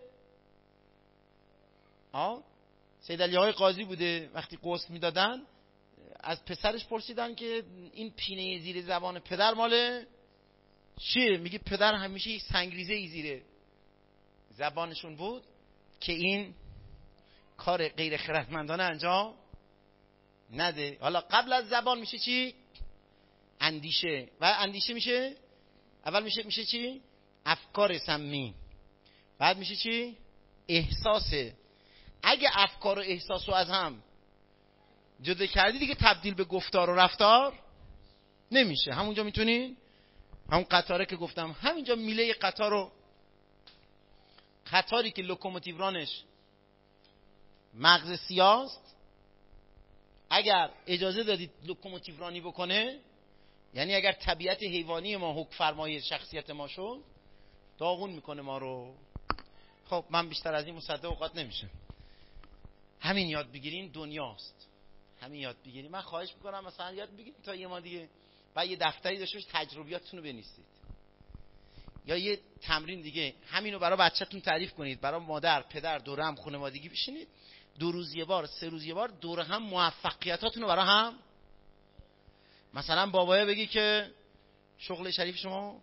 سید علیهای قاضی بوده، وقتی غسل میدادن از پسرش پرسیدن که این پینه زیر زبان پدر مال چیه؟ میگه پدر همیشه یک سنگریزه ای زیر زبانشون بود که این کار غیر خردمندانه انجام نده. حالا قبل از زبان میشه چی؟ اندیشه. و اندیشه میشه اول میشه چی؟ افکار سمی. بعد میشه چی؟ احساسه. اگه افکار و احساس رو از هم جدا کردی دیگه تبدیل به گفتار و رفتار نمیشه. همونجا میتونی همون قطاره که گفتم، همینجا میله قطار رو، قطاری که لوکوموتیو رانش مغز سیاست، اگر اجازه دادید لوکوموتیو رانی بکنه، یعنی اگر طبیعت حیوانی ما حکم فرمای شخصیت ما شد، داغون میکنه ما رو. خب من بیشتر از این مصدق اوقات نمیشه. همین یاد بگیرین دنیاست، همین یاد بگیرین. من خواهش میکنم مثلا یاد بگیرین تا یه ما دیگه و یه دفتری داشته باشید تجربیاتتون رو بنویسید، یا یه تمرین دیگه همینو برای بچه‌تون تعریف کنید، برای مادر پدر دور هم خانوادگی بشینید 2 روز یه بار 3 روز یه بار دور هم موفقیتاتون رو برای هم. مثلا بابایه بگی که شغل شریف شما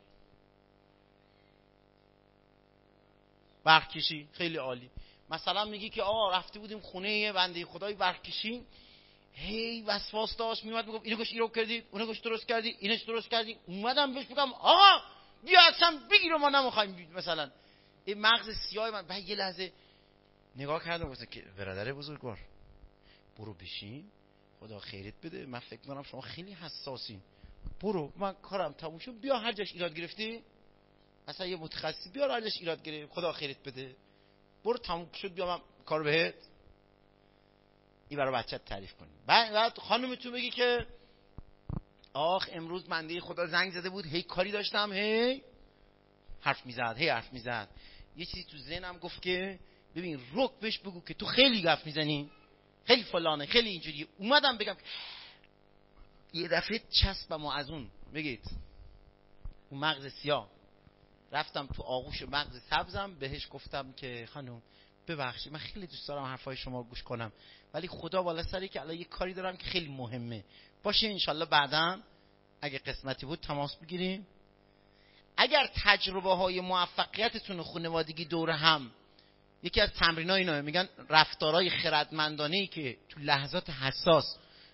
برق‌کشی خیلی عالی، مثلا میگی که آقا رفته بودیم خونه یه بنده خدای برق‌کشی، هی وسواس داشت میومد میگفت اینو گوش ایراد کردی، اونو گوش درست کردی، اینش درست کردی. اومدم بهش میگم آقا بیا اصلا بگیر ما نمیخوایم. مثلا این مغز سیاه من بعد یه لحظه نگاه کردم گفتم که برادر بزرگوار برو بشین خدا خیرت بده، من فکر می‌کنم شما خیلی حساسین، برو من کارم تموم شد، بیا هر جاش ایراد گرفتی اصلا یه متخصص بیار هر جاش ایراد گرفت خدا خیرت بده، برو تموم شد بیا من کار بهت. این برای بچت تعریف کنی. بعد خانومتون بگی که آخ امروز بنده خدا زنگ زده بود، هی کاری داشتم، هی حرف میزد، یه چیزی تو ذهنم گفت که ببین رک بهش بگو که تو خیلی حرف میزنی، خیلی فلانه، خیلی اینجوری. اومدم بگم یه دفعه چسبم و از اون بگید اون مغز سیاه رفتم تو آغوش مغز سبزم، بهش گفتم که خانم ببخشید من خیلی دوست دارم حرفای شما گوش کنم، ولی خدا بالا سری که الان یه کاری دارم که خیلی مهمه، باشه انشالله بعداً اگه قسمتی بود تماس بگیریم. اگر تجربه های موفقیتتون و خانوادگی دور هم، یکی از تمرینای اینا میگن رفتارهای خردمندانه‌ای که تو لحظات حساس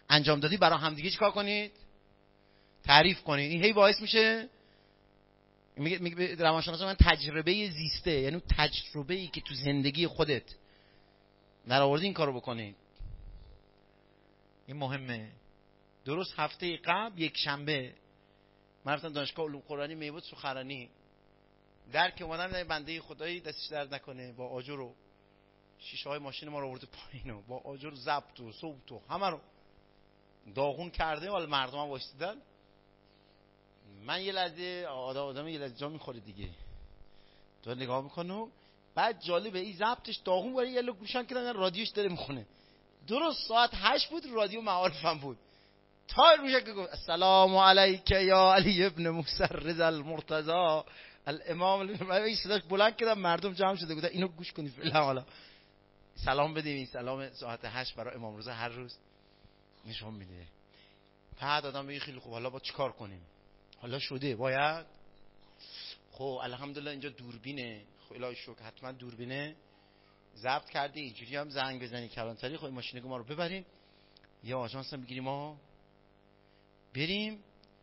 انجام دادی برای همدیگه چیکار کنید؟ تعریف کنید. این هی باعث میشه، میگه روانشناس من تجربه زیسته، یعنی تجربه‌ای که تو زندگی خودت در آوردی این کارو بکنید. این مهمه. درست هفته قبل یک شنبه من رفتم دانشگاه علوم قرآنی میبود سخنرانی، در که اومدم دیدم بنده خدایی دستش درد نکنه با آجر و شیشه های ماشین ما رو آورده پایین و با آجر ضبط و صوت و همه رو داغون کرده، حالا مردم هم وایسیدن. من یه لحظه آدم یه لحظه جا میخوره دیگه، تو نگاه میکنه و بعد جالبه این ضبطش داغون بود، یه لوک روشن کردن رادیوش داره میخونه. درست ساعت 8 بود، رادیو معارفم بود. تا روشه که گفت السلام علیک یا علی ابن موسی رضا المرتضی الامام، من صداش بلند کردم، مردم جمع شده بودن اینو گوش کنید فعلا، حالا سلام بدیم. این سلام ساعت 8 برای امام رضا هر روز نشون میده. بعد آدم میگه خیلی خوب، حالا با چیکار کنیم؟ حالا شده باید، خب الحمدلله اینجا دوربینه، خب الهی شکر، حتما دوربینه ضبط کرده، اینجوری هم زنگ بزنی کلانتری، خب ماشین ما رو ببریم یا آژانس هم بگیریم ما بریم.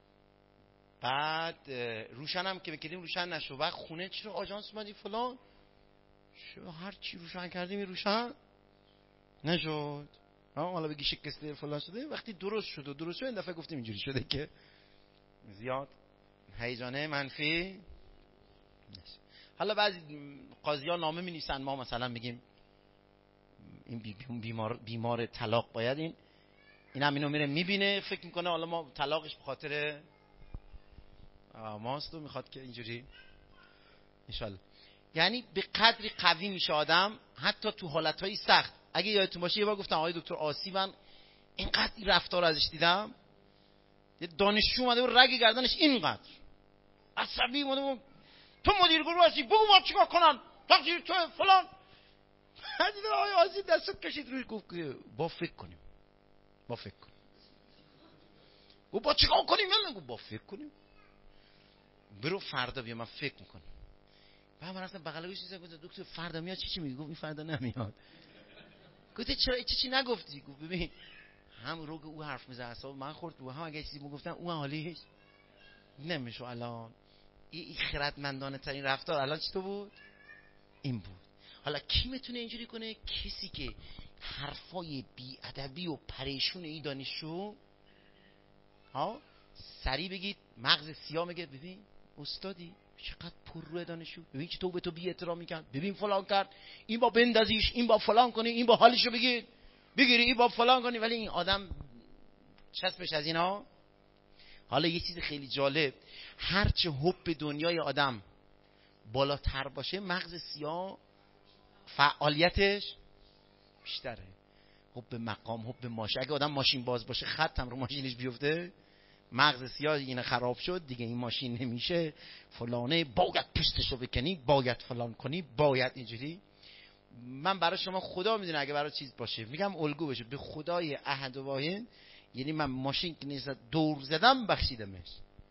بعد روشن هم که بکردیم روشن نشد، بعد خونه چرا آژانس اومدی فلان شو، هر چی روشن کردیم روشن نشد، حالا بگی شکسته فلان شده. وقتی درست شد و درست شد این دفعه گفتیم اینجوری شده که زیاد هیجانه منفی نشه. حالا بعضی قاضی‌ها نامه می‌نویسن، ما مثلا میگیم این بیمار طلاق باید این هم اینو میره میبینه، فکر میکنه حالا ما طلاقش به خاطر ماست و میخواد که اینجوری انشالله. یعنی به قدری قوی میشه آدم حتی تو حالتهای سخت. اگه یادتون باشه یه بار گفتم آقای دکتر آسی، من اینقدر این رفتار ازش دیدم، یه دانشجو اومده و رگ گردنش اینقدر عصبی اومده و تو مدیر گروه هستی بگو ما چیکار کنن، تقصیر تو فلان. دیدم آقای آسی دستت کشید روی، گفت که با فکر کنیم، با فکر کنیم. گفت با چیکار کنیم؟ من گفت با فکر کنیم، برو فردا بیا من فکر میکنم. بعد من رفتم بغل گوشش گفتم دکتر فردا میاد چی میگی؟ گفت این فردا نمیاد. گفت چرا چی نگفتی؟ گفت ببین هم رو که او حرف میزنه اصلا من خورد رو هم، اگه چیزی میگفتن اون حالیش نمیشه. الان این خردمندانه ترین رفتار الان چی تو بود؟ این بود. حالا کی میتونه اینجوری کنه؟ کسی که حرفای بی‌ادبی و پریشون این دانشجو ها سری بگید مغز سیاه میگه ببین استادی چقدر پررو دانشجو، ببین که تو به تو بی احترامی کرد، ببین فلان کرد، این با بندازیش، این با فلان کنی، این با حالشو بگیری، این با فلان کنی. ولی این آدم چسبش از اینا. حالا یه چیز خیلی جالب، هرچه حب دنیای آدم بالاتر باشه مغز سیاه فعالیتش بیشتره. حب مقام، حب ماشین. اگه آدم ماشین باز باشه خطم رو ماشینش بیفته، مغز سیاه این خراب شد دیگه، این ماشین نمیشه فلانه، باید پوستشو بکنی، باید فلان کنی، باید اینجوری. من برای شما خدا میدونه اگه برای چیز باشه میگم الگو بشه، به خدای احد و واحد، یعنی من ماشین که نیست دور زدم بخشیدمش،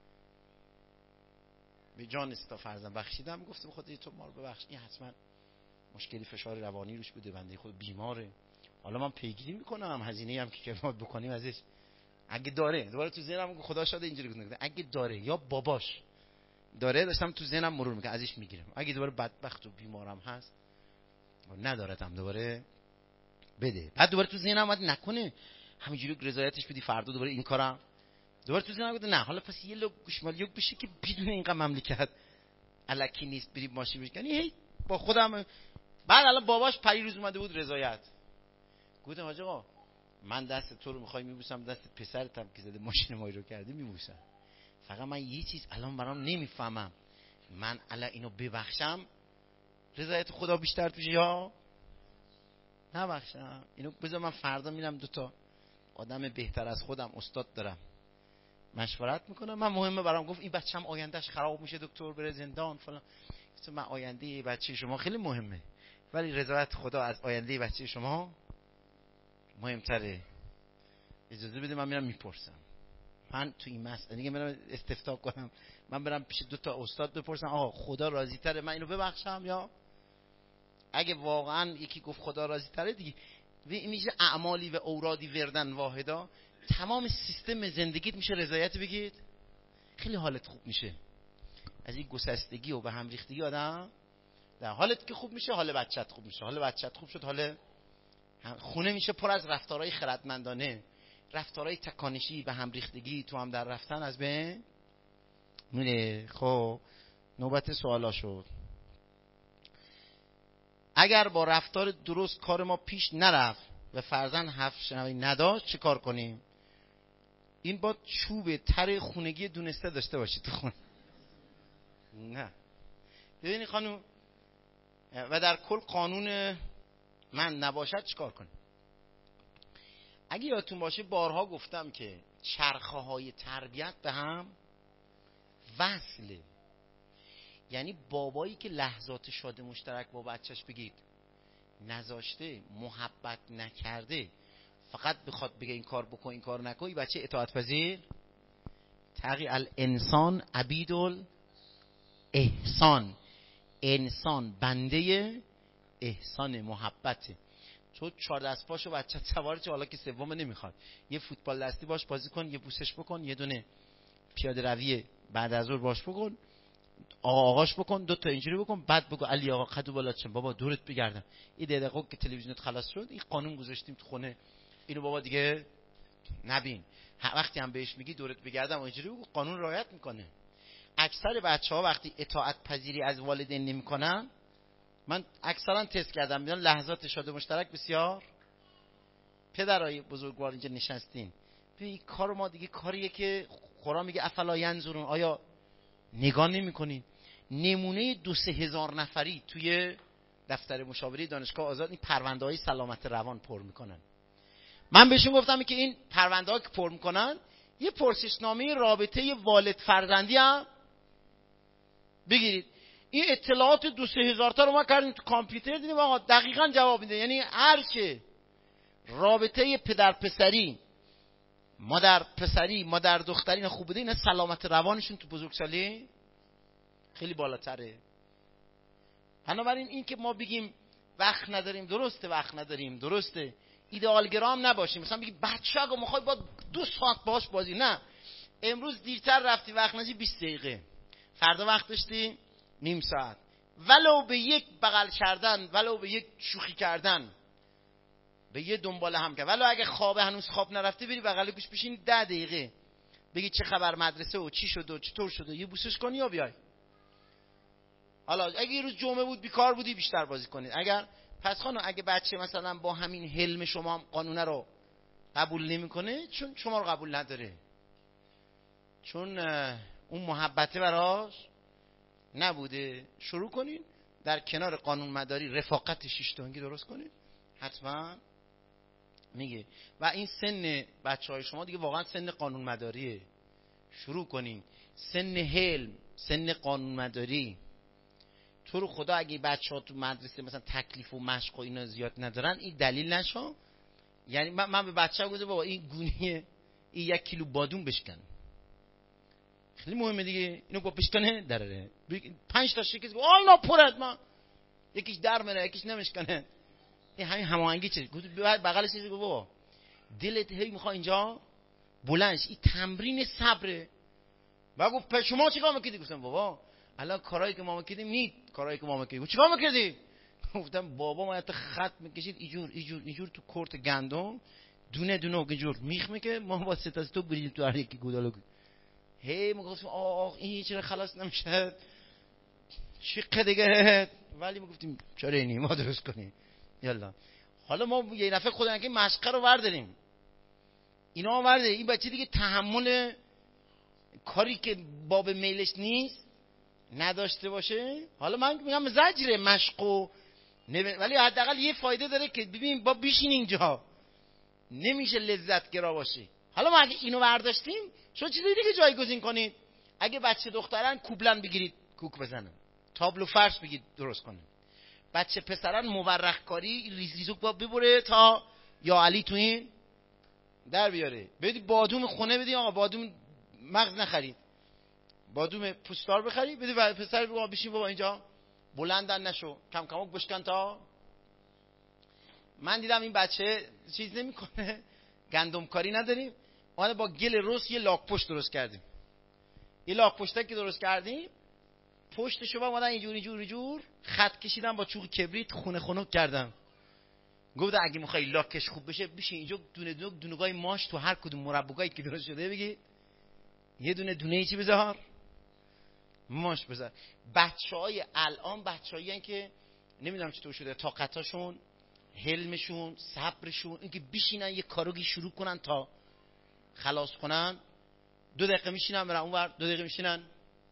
به جان استا فرزن بخشیدم، گفتم خدای تو ما رو ببخش، این حتما مشکلی فشار روانی روش بوده، بنده خود بیماره، حالا من پیگیری میکنم، هزینه‌ای هم که کفایت بکنیم ازش اگه داره. دوباره تو ذهنم خدا شاده اینجوری گفتم اگه داره یا باباش داره، داشتم تو ذهنم مرور میکنم ازش میگیرم. اگه دوباره بدبخت و بیمارم هست ندارتم دوباره بده. بعد دوباره تو ذهنم اومد نکنه همینجوری رضایتش بدی فردا دوباره این کارم، دوباره تو ذهنم گفتم نه حالا پس یه لوگ گوشمالیوک بشه که بدون اینقدر مملکت الکی نیست بریم ماشین بشکنی هی با خودم. بعد الان باباش پریروز اومده بود رضایت، گفتم حاج آقا من دست تو رو میخوای میبوسم، دست پسرتم که زده ماشین ما رو کردی میبوسم، فقط من یه چیز الان برام نمیفهمم، من الان اینو ببخشم رضایت خدا بیشتر توشه یا نبخشم؟ اینو بذار من فردا میرم دوتا آدم بهتر از خودم استاد دارم مشورت میکنم. من مهمه برام، گفت این بچه‌م آیندهش خراب میشه دکتر بره زندان فلان. گفتم من آینده بچه شما خیلی مهمه ولی رضایت خدا از آینده بچه شما مهمتره. اجازه بده من میرم میپرسم. من تو این مسئله دیگه میرم استفتاء کنم، من برم پیش دو تا استاد بپرسم آقا خدا راضی تره من اینو ببخشم یا اگه واقعا یکی گفت خدا راضی تره دیگه میشه اعمالی و اورادی وردن واحدا. تمام سیستم زندگیت میشه رضایت بگید، خیلی حالت خوب میشه. از این گسستگی و به هم ریختگی آدم در حالت که خوب میشه، حال بچت خوب میشه، حال بچت خوب شد، حال خونه میشه پر از رفتارهای خردمندانه، رفتارهای تکانشی، به هم ریختگی، تو هم در رفتن از بین میره. خب نوبت سوالا شد. اگر با رفتار درست کار ما پیش نرفت و فرزند حرف شنوایی نداشت چه کار کنیم؟ این با چوب تر خونگی دونسته داشته باشید تو خونه. نه ببینید خانم، و در کل قانون من نباشد چیکار کنیم؟ اگه یادتون باشه بارها گفتم که چرخه های تربیت به هم وصله. یعنی بابایی که لحظات شاد مشترک با بچهش بگید نذاشته، محبت نکرده، فقط بخواد بگه این کار بکن این کار نکن، این بچه اطاعت پذیر تقی الانسان عبید الاحسان، انسان بنده احسان محبته. تو 4 دست پاشو بچه سوار چه، حالا که سوم نمیخواد، یه فوتبال دستی باش بازی کن، یه بوسش بکن، یه دونه پیاده روی بعد از ظهر باش بکن، آغاش بکن، 2 تا اینجوری بکن، بعد بگو علی آقا قدو بالا چن بابا دورت بگردم. این دقیقه که تلویزیونت خلاص شد این قانون گذاشتیم تو خونه، اینو بابا دیگه نبین. وقتی هم بهش میگی دورت بگردم اینجوری بگو، قانون رعایت میکنه. اکثر بچه‌ها وقتی اطاعت پذیری از والدین نمیکنن، من اکثرا تست کردم میدونم لحظات شاد مشترک بسیار. پدرای بزرگوار اینجا نشستین، ببین این کار ما دیگه کاریه که قرآن میگه افلا ینظرون، آیا نگاه نمی‌کنین؟ نمونه 2-3 هزار نفری توی دفتر مشاوره دانشگاه آزاد این پرونده‌های سلامت روان پر میکنن. من بهشون گفتم که این پرونده‌ها که پر میکنن یه پرسشنامه رابطه والد فرزندی هم بگیرید. این اطلاعات 2-3 هزار تا رو ما کردیم تو کامپیوتر، دیدیم آقا دقیقاً جواب میده. یعنی هر چه رابطه پدر پسری، مادر پسری، مادر دختری خوب بوده، اینا سلامت روانشون تو بزرگسالی خیلی بالاتره. بنابراین این که ما بگیم وقت نداریم، درسته وقت نداریم، درسته ایدئالگرام نباشیم، مثلا بگیم بچه اگه میخوای با 2 ساعت باش بازی، نه امروز دیرتر رفتی وقت نداشتی 20 دقیقه، فردا وقت داشتی نیم ساعت، ولو به یک بغل کردن، ولو به یک شوخی کردن، به یه دنبال هم که ولو اگه هنوز خواب نرفته بری بغل گوش بشین 10 دقیقه بگی چه خبر مدرسه و چی شد و چطور شد، یه بوسش کنی یا بیای. حالا اگه یه روز جمعه بود بیکار بودی بیشتر بازی کنید. اگر پس خانم اگه بچه مثلا با همین حلم شما قانون رو قبول نمیکنه، چون شما رو قبول نداره، چون اون محبته براش نبوده، شروع کنین در کنار قانون مداری رفاقت 6 تانگی درست کنین حتما میگه. و این سن بچهای شما دیگه واقعا سن قانون مداریه، شروع کنین. سن حلم، سن قانون مداری. تو رو خدا اگه بچه‌ها تو مدرسه مثلا تکلیف و مشق و اینا زیاد ندارن، این دلیل نشو. یعنی من به بچه‌ها گفتم بابا این گونیه، این 1 کیلو بادوم بشکن، خیلی مهمه دیگه، اینو با بشکنه دراره 5 تا شکست اینا پرد ما یکیش در میره یکیش نمیشکنه. این همین هماهنگی چه گفت بغلش چیزی بابا دلت هی میخواد اینجا بلندش، این تمرین صبره. و گفت شما چیکار میکردی؟ گفتم بابا الان کارهایی که ما میکردیم نید کارهایی که ما میکردیم. چیکار میکردی؟ گفتم بابا ما حتی خط میکشید اینجور تو کورت گندم دونه دونه اینجور میخ میکه، ما با 3 تا تو بریم تو هر یکی گودالو. هی میگفتم آخ این چرا خلاص نمیشه چه دیگه، ولی میگفتیم چرا اینی ما درست کنیم یالا. حالا ما یه دفعه خودمون که مشقه رو برداریم، اینا ورده، این بچه دیگه تحمل کاری که باب میلش نیست نداشته باشه. حالا من میگم زجر مشقو ولی حداقل یه فایده داره که ببین با بشین اینجا نمیشه لذت گرا باشه. حالا ما اگه اینو برداشتیم شو چیزی دیگه جایگزین کنید. اگه بچه دخترن کوبلن بگیرید کوک بزنن، تابلو فرش بگید درست کنن. بچه پسرن مورخ کاری ریزریزوک با ببره تا یا علی تو این در بیاره. بدید بادوم خونه بدید، آقا بادوم مغز نخرید، بادوم پوستار بخرید بدید پسر بگو بشین بابا اینجا بلندن نشو کم کمک بشکن تا. من دیدم این بچه چیز نمیکنه، گندم کاری نداریم، ما با گل رس یه لاک پشت درست کردیم. یه لاک پشته که درست کردیم، پشتشو با اومدن اینجوری جور خط کشیدن با چوب کبریت، خونه کردم. گفت اگه میخوای لاکش خوب بشه اینجا دونه‌گای ماش تو هر کدوم مربعایی که درست شده بگی یه دونه چی بذار، ماش بذار. بچهای الان بچه‌ایان که نمیدونم چطور شده، طاقتاشون، حلمشون، صبرشون، اینکه بشینن یه کاروگی شروع کنن تا خلاص کنن، 2 دقیقه میشینن برن اونور، 2 دقیقه میشینن.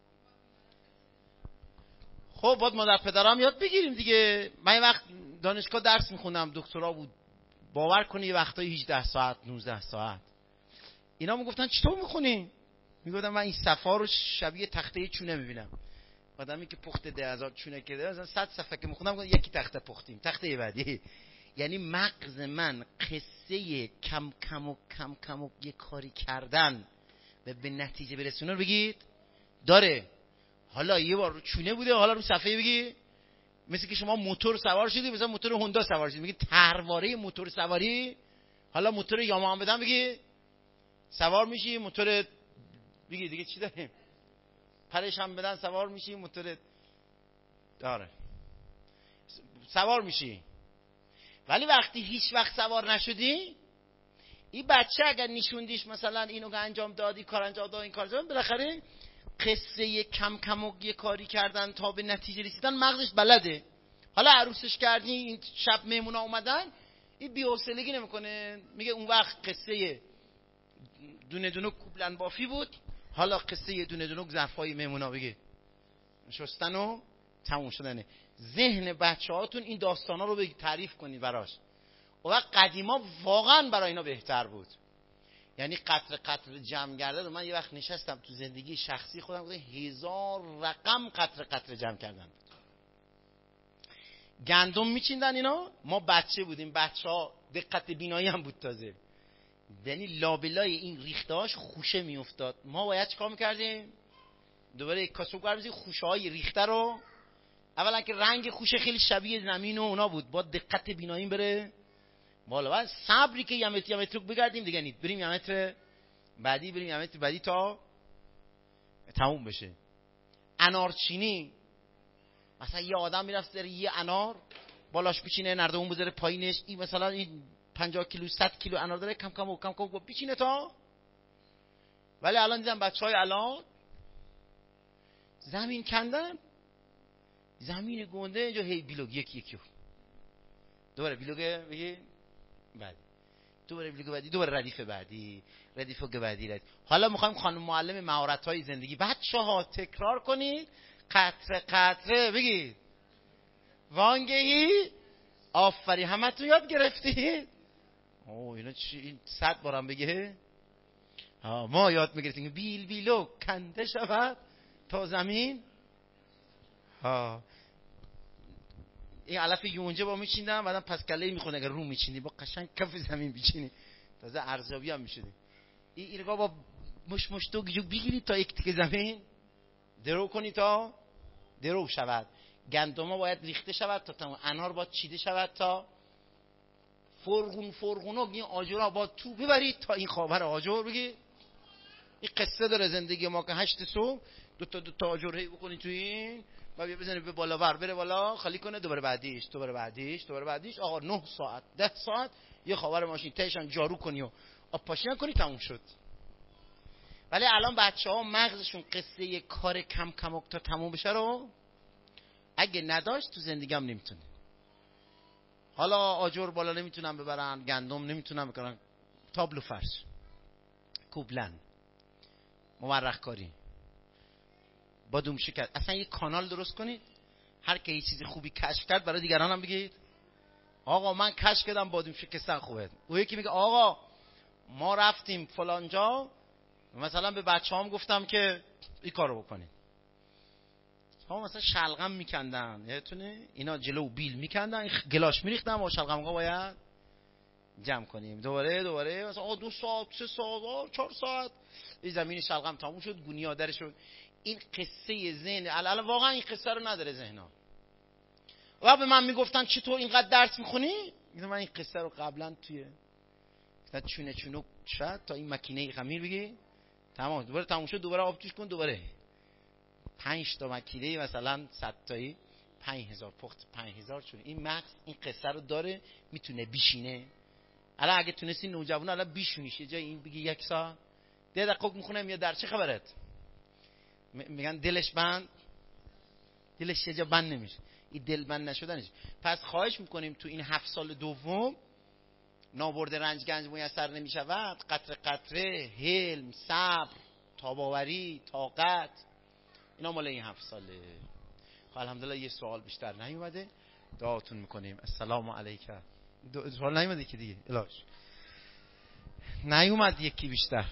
خب باید مادر پدرام یاد بگیریم دیگه. من یه وقت دانشگاه درس میخوندم، دکترا بود، باور کنی یه وقتایی 18 ساعت 19 ساعت اینا میگفتن چطور میخونی؟ میگفتم من این صفحه رو شبیه تخته چونه میبینم. آدمی که پخت 10,000 چونه کرده، مثلا 100 صفحه که میخونم یکی تخته پختیم، تخته بعدی. یعنی مغز من قصه کم کم یه کاری کردن و به نتیجه برسونه رو بگید داره. حالا یه بار رو چونه بوده، حالا رو صفحه بگی، مثل که شما موتور سوار شدی، مثلا موتور هوندا سوار شدی، میگی ترواره موتور سواری. حالا موتور یاماها بدن بگی سوار میشی، موتور بگی دیگه چی داریم، پرش هم بدن سوار میشی، موتور داره سوار میشی. ولی وقتی هیچ وقت سوار نشدی، این بچه اگر نشوندیش مثلا اینو که انجام دادی، کار انجام داد، این کار انجام، بالاخره قصه کم و یه کاری کردن تا به نتیجه رسیدن مغزش بلده. حالا عروسش کردی، این شب مهمونا اومدن، این بی‌حوصلگی نمیکنه، میگه اون وقت قصه دونه کوبلن بافی بود، حالا قصه دونه ظرفای مهمونا بگه شستن و تموم شدنه. ذهن بچه‌هاتون این داستانا رو تعریف کنید براش. و قدیما واقعا برای اینا بهتر بود. یعنی قطر جمع کرده رو من یه وقت نشستم تو زندگی شخصی خودم، گفتم 1000 رقم قطر جمع کردن. گندم میچیندن اینا، ما بچه بودیم، بچه‌ها دقت بینایی هم بود تازه، یعنی لابلای این ریخته‌هاش خوشه میافتاد. ما باید چیکار میکردیم؟ دوباره یک کاسه گرم خوشه‌های ریخته رو، اولا که رنگ خوشه خیلی شبیه زمین و اونا بود، با دقت بینایی بره بالا. بعد صبری که یه متر بگردیم دیگه نیست، بریم یه متر بعدی تا تموم بشه. انارچینی، مثلا یه آدم میرفت در یه انار بالاش بچینه، نردبون بذاره پایینش، این مثلا این 50 کیلو 100 کیلو انار داره، کم بچینه تا. ولی الان دیدم بچهای الان زمین کندن، زمین گنده اینجا هی بیلوگ یکی دوباره بیلوگ بگی بعد دوباره بیلوگ بعدی، دوباره ردیف بعدی، ردیف بعدی. حالا میخوایم خانم معلم مهارت‌های زندگی، بچه‌ها تکرار کنید، قطره بگید وانگهی. آفرین، همتون یاد گرفتید. اینا چی؟ این 100 بارم بگه ما یاد میگرفتیم. بیلو کنده شود تا زمین. این علف یونجه با میچیندم، بعدم پس کله میخونه، اگر رو میچینی با قشنگ کف زمین بچینی تازه ارزیابی هم میشدی. این ایرگا با مش تو بگیرید تا یک تیکه زمین درو کنی تا درو شود. گندما باید ریخته شود تا تمام، انار باید چیده شود تا فرغون این آجرها باید تو ببرید تا این خاور آجر بگی. این قصه داره زندگی ما که 8 صبح دو تا آجر هی بکنی تو این و بیا بزنی به بالا ور، بره بالا خالی کنه، دوباره بعدیش آقا 9 ساعت 10 ساعت یه خاور ماشین تهشان جارو کنی و آب پاشی کنی، تموم شد. ولی الان بچه‌ها مغزشون قصه کار کم تا تموم بشه رو اگه نداشت تو زندگی هم نمیتونه. حالا آجر بالا نمیتونن ببرن، گندم نمیتونن بکنن، تابلو فرش، کوبلن، مورخ کاری، بادوم شکست. اصلا یه کانال درست کنید، هر کی یه چیز خوبی کشف کرد برای دیگران هم بگید آقا من کشف کردم بادوم شکستن خوبه. او یکی میگه آقا ما رفتیم فلان جا، مثلا به بچه‌هام گفتم که این کارو بکنید. ها مثلا شلغم میکندن، یادتونه اینا جلو بیل میکندن، گلاش میریختن و شلغم‌ها باید جمع کنیم. دوباره مثلا 2 ساعت 3 ساعت 4 ساعت این زمین شلغم تموم شد، گونیا درش شد. این قصه ذهن الان واقعا این قصه رو نداره ذهن‌ها. و به من میگفتن چطور اینقدر درس میخونی؟ میگم من این قصه رو قبلا توی چونه چونه شد تا این مکینه خمیر بگی تمام، دوباره تموم شد، دوباره آب توش کن، دوباره 5 تا مکینه مثلا 100 تایی 5000 پخت 5000 چون این مغز این قصه رو داره، میتونه بشینه. الان اگه تونستی نوجوان الان بیشونیش یه جای این بگی 1 ساعت 10 دقیقه میخونم یا در چه خبرت، میگن دلش بند، دلش یه جا بند نمیشه، این دل بند نشدنش. پس خواهش میکنیم تو این 7 سال دوم نابرده رنج گنج میسر نمیشود، قطره قطره، حلم، صبر، تاباوری، طاقت، اینا مال این 7 ساله. خب الحمدلله یه سوال بیشتر نیومده، دعاتون میکنیم. السلام علیکم. سوال نیومده که دیگه الاش نیومد یکی بیشتر.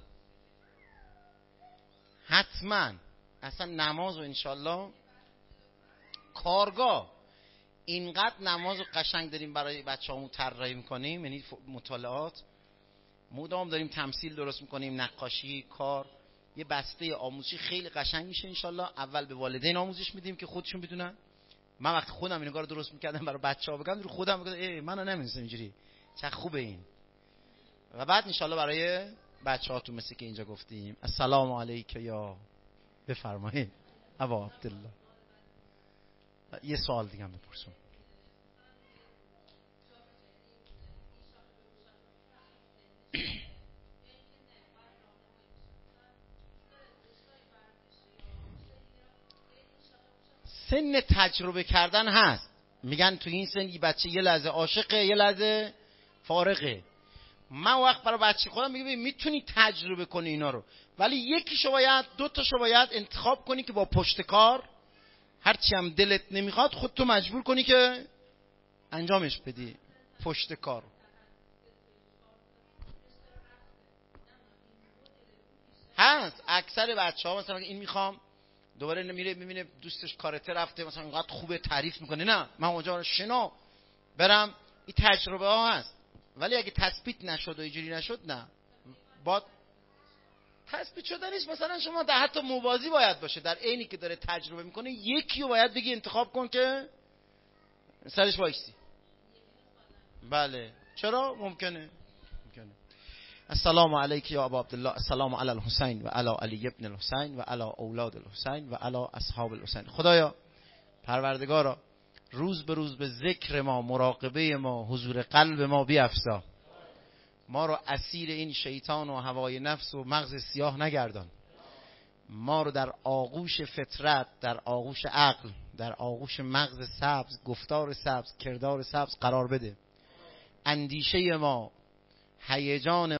حتما اصلا نماز و انشالله کارگاه اینقدر نماز و قشنگ داریم برای بچه‌هامون طراحی میکنیم، یعنی مطالعات مدام داریم تمثیل درست میکنیم، نقاشی، کار، یه بسته آموزشی خیلی قشنگ میشه انشالله. اول به والدین آموزش میدیم که خودشون بدونن. من وقتی خودم این کارو درست میکردم برای بچه‌ها بگم رو خودم میگم منو نمی‌دونم اینجوری چه خوبه این. و بعد انشالله برای بچه‌هاتون مثل که اینجا گفتیم. السلام علیک یا بفرمایید ابا عبدالله. یه سوال دیگه هم بپرسم. سن تجربه کردن هست، میگن تو این سن بچه یه لحظه عاشقه یه لحظه فارغه. من وقت برای بچه خودم میگم میتونی تجربه کنی اینا رو، ولی یکیشو باید، 2 تاشو باید انتخاب کنی که با پشت کار هرچی هم دلت نمیخواد خودتو مجبور کنی که انجامش بدی. پشت کار هست. اکثر بچه‌ها مثلا این میخوام، دوباره میره میبینه دوستش کارته رفته مثلا اینقدر خوبه تعریف میکنه، نه من اونجا شنو برم. این تجربه ها هست، ولی اگه تثبیت نشد و اینجوری نشد نه. با تثبیت شدنش مثلا شما در حتی موازی باید باشه، در عینی که داره تجربه میکنه یکی رو باید بگی انتخاب کن که سرش وایسی. بله چرا ممکنه. السلام علیک یا ابا عبدالله. السلام علی الحسین و علی علی ابن الحسین و علی اولاد الحسین و علی اصحاب الحسین. خدایا پروردگارا روز به روز به ذکر ما، مراقبه ما، حضور قلب ما بیفزا. ما رو اسیر این شیطان و هوای نفس و مغز سیاه نگردان. ما رو در آغوش فطرت، در آغوش عقل، در آغوش مغز سبز، گفتار سبز، کردار سبز قرار بده. اندیشه ما، هیجان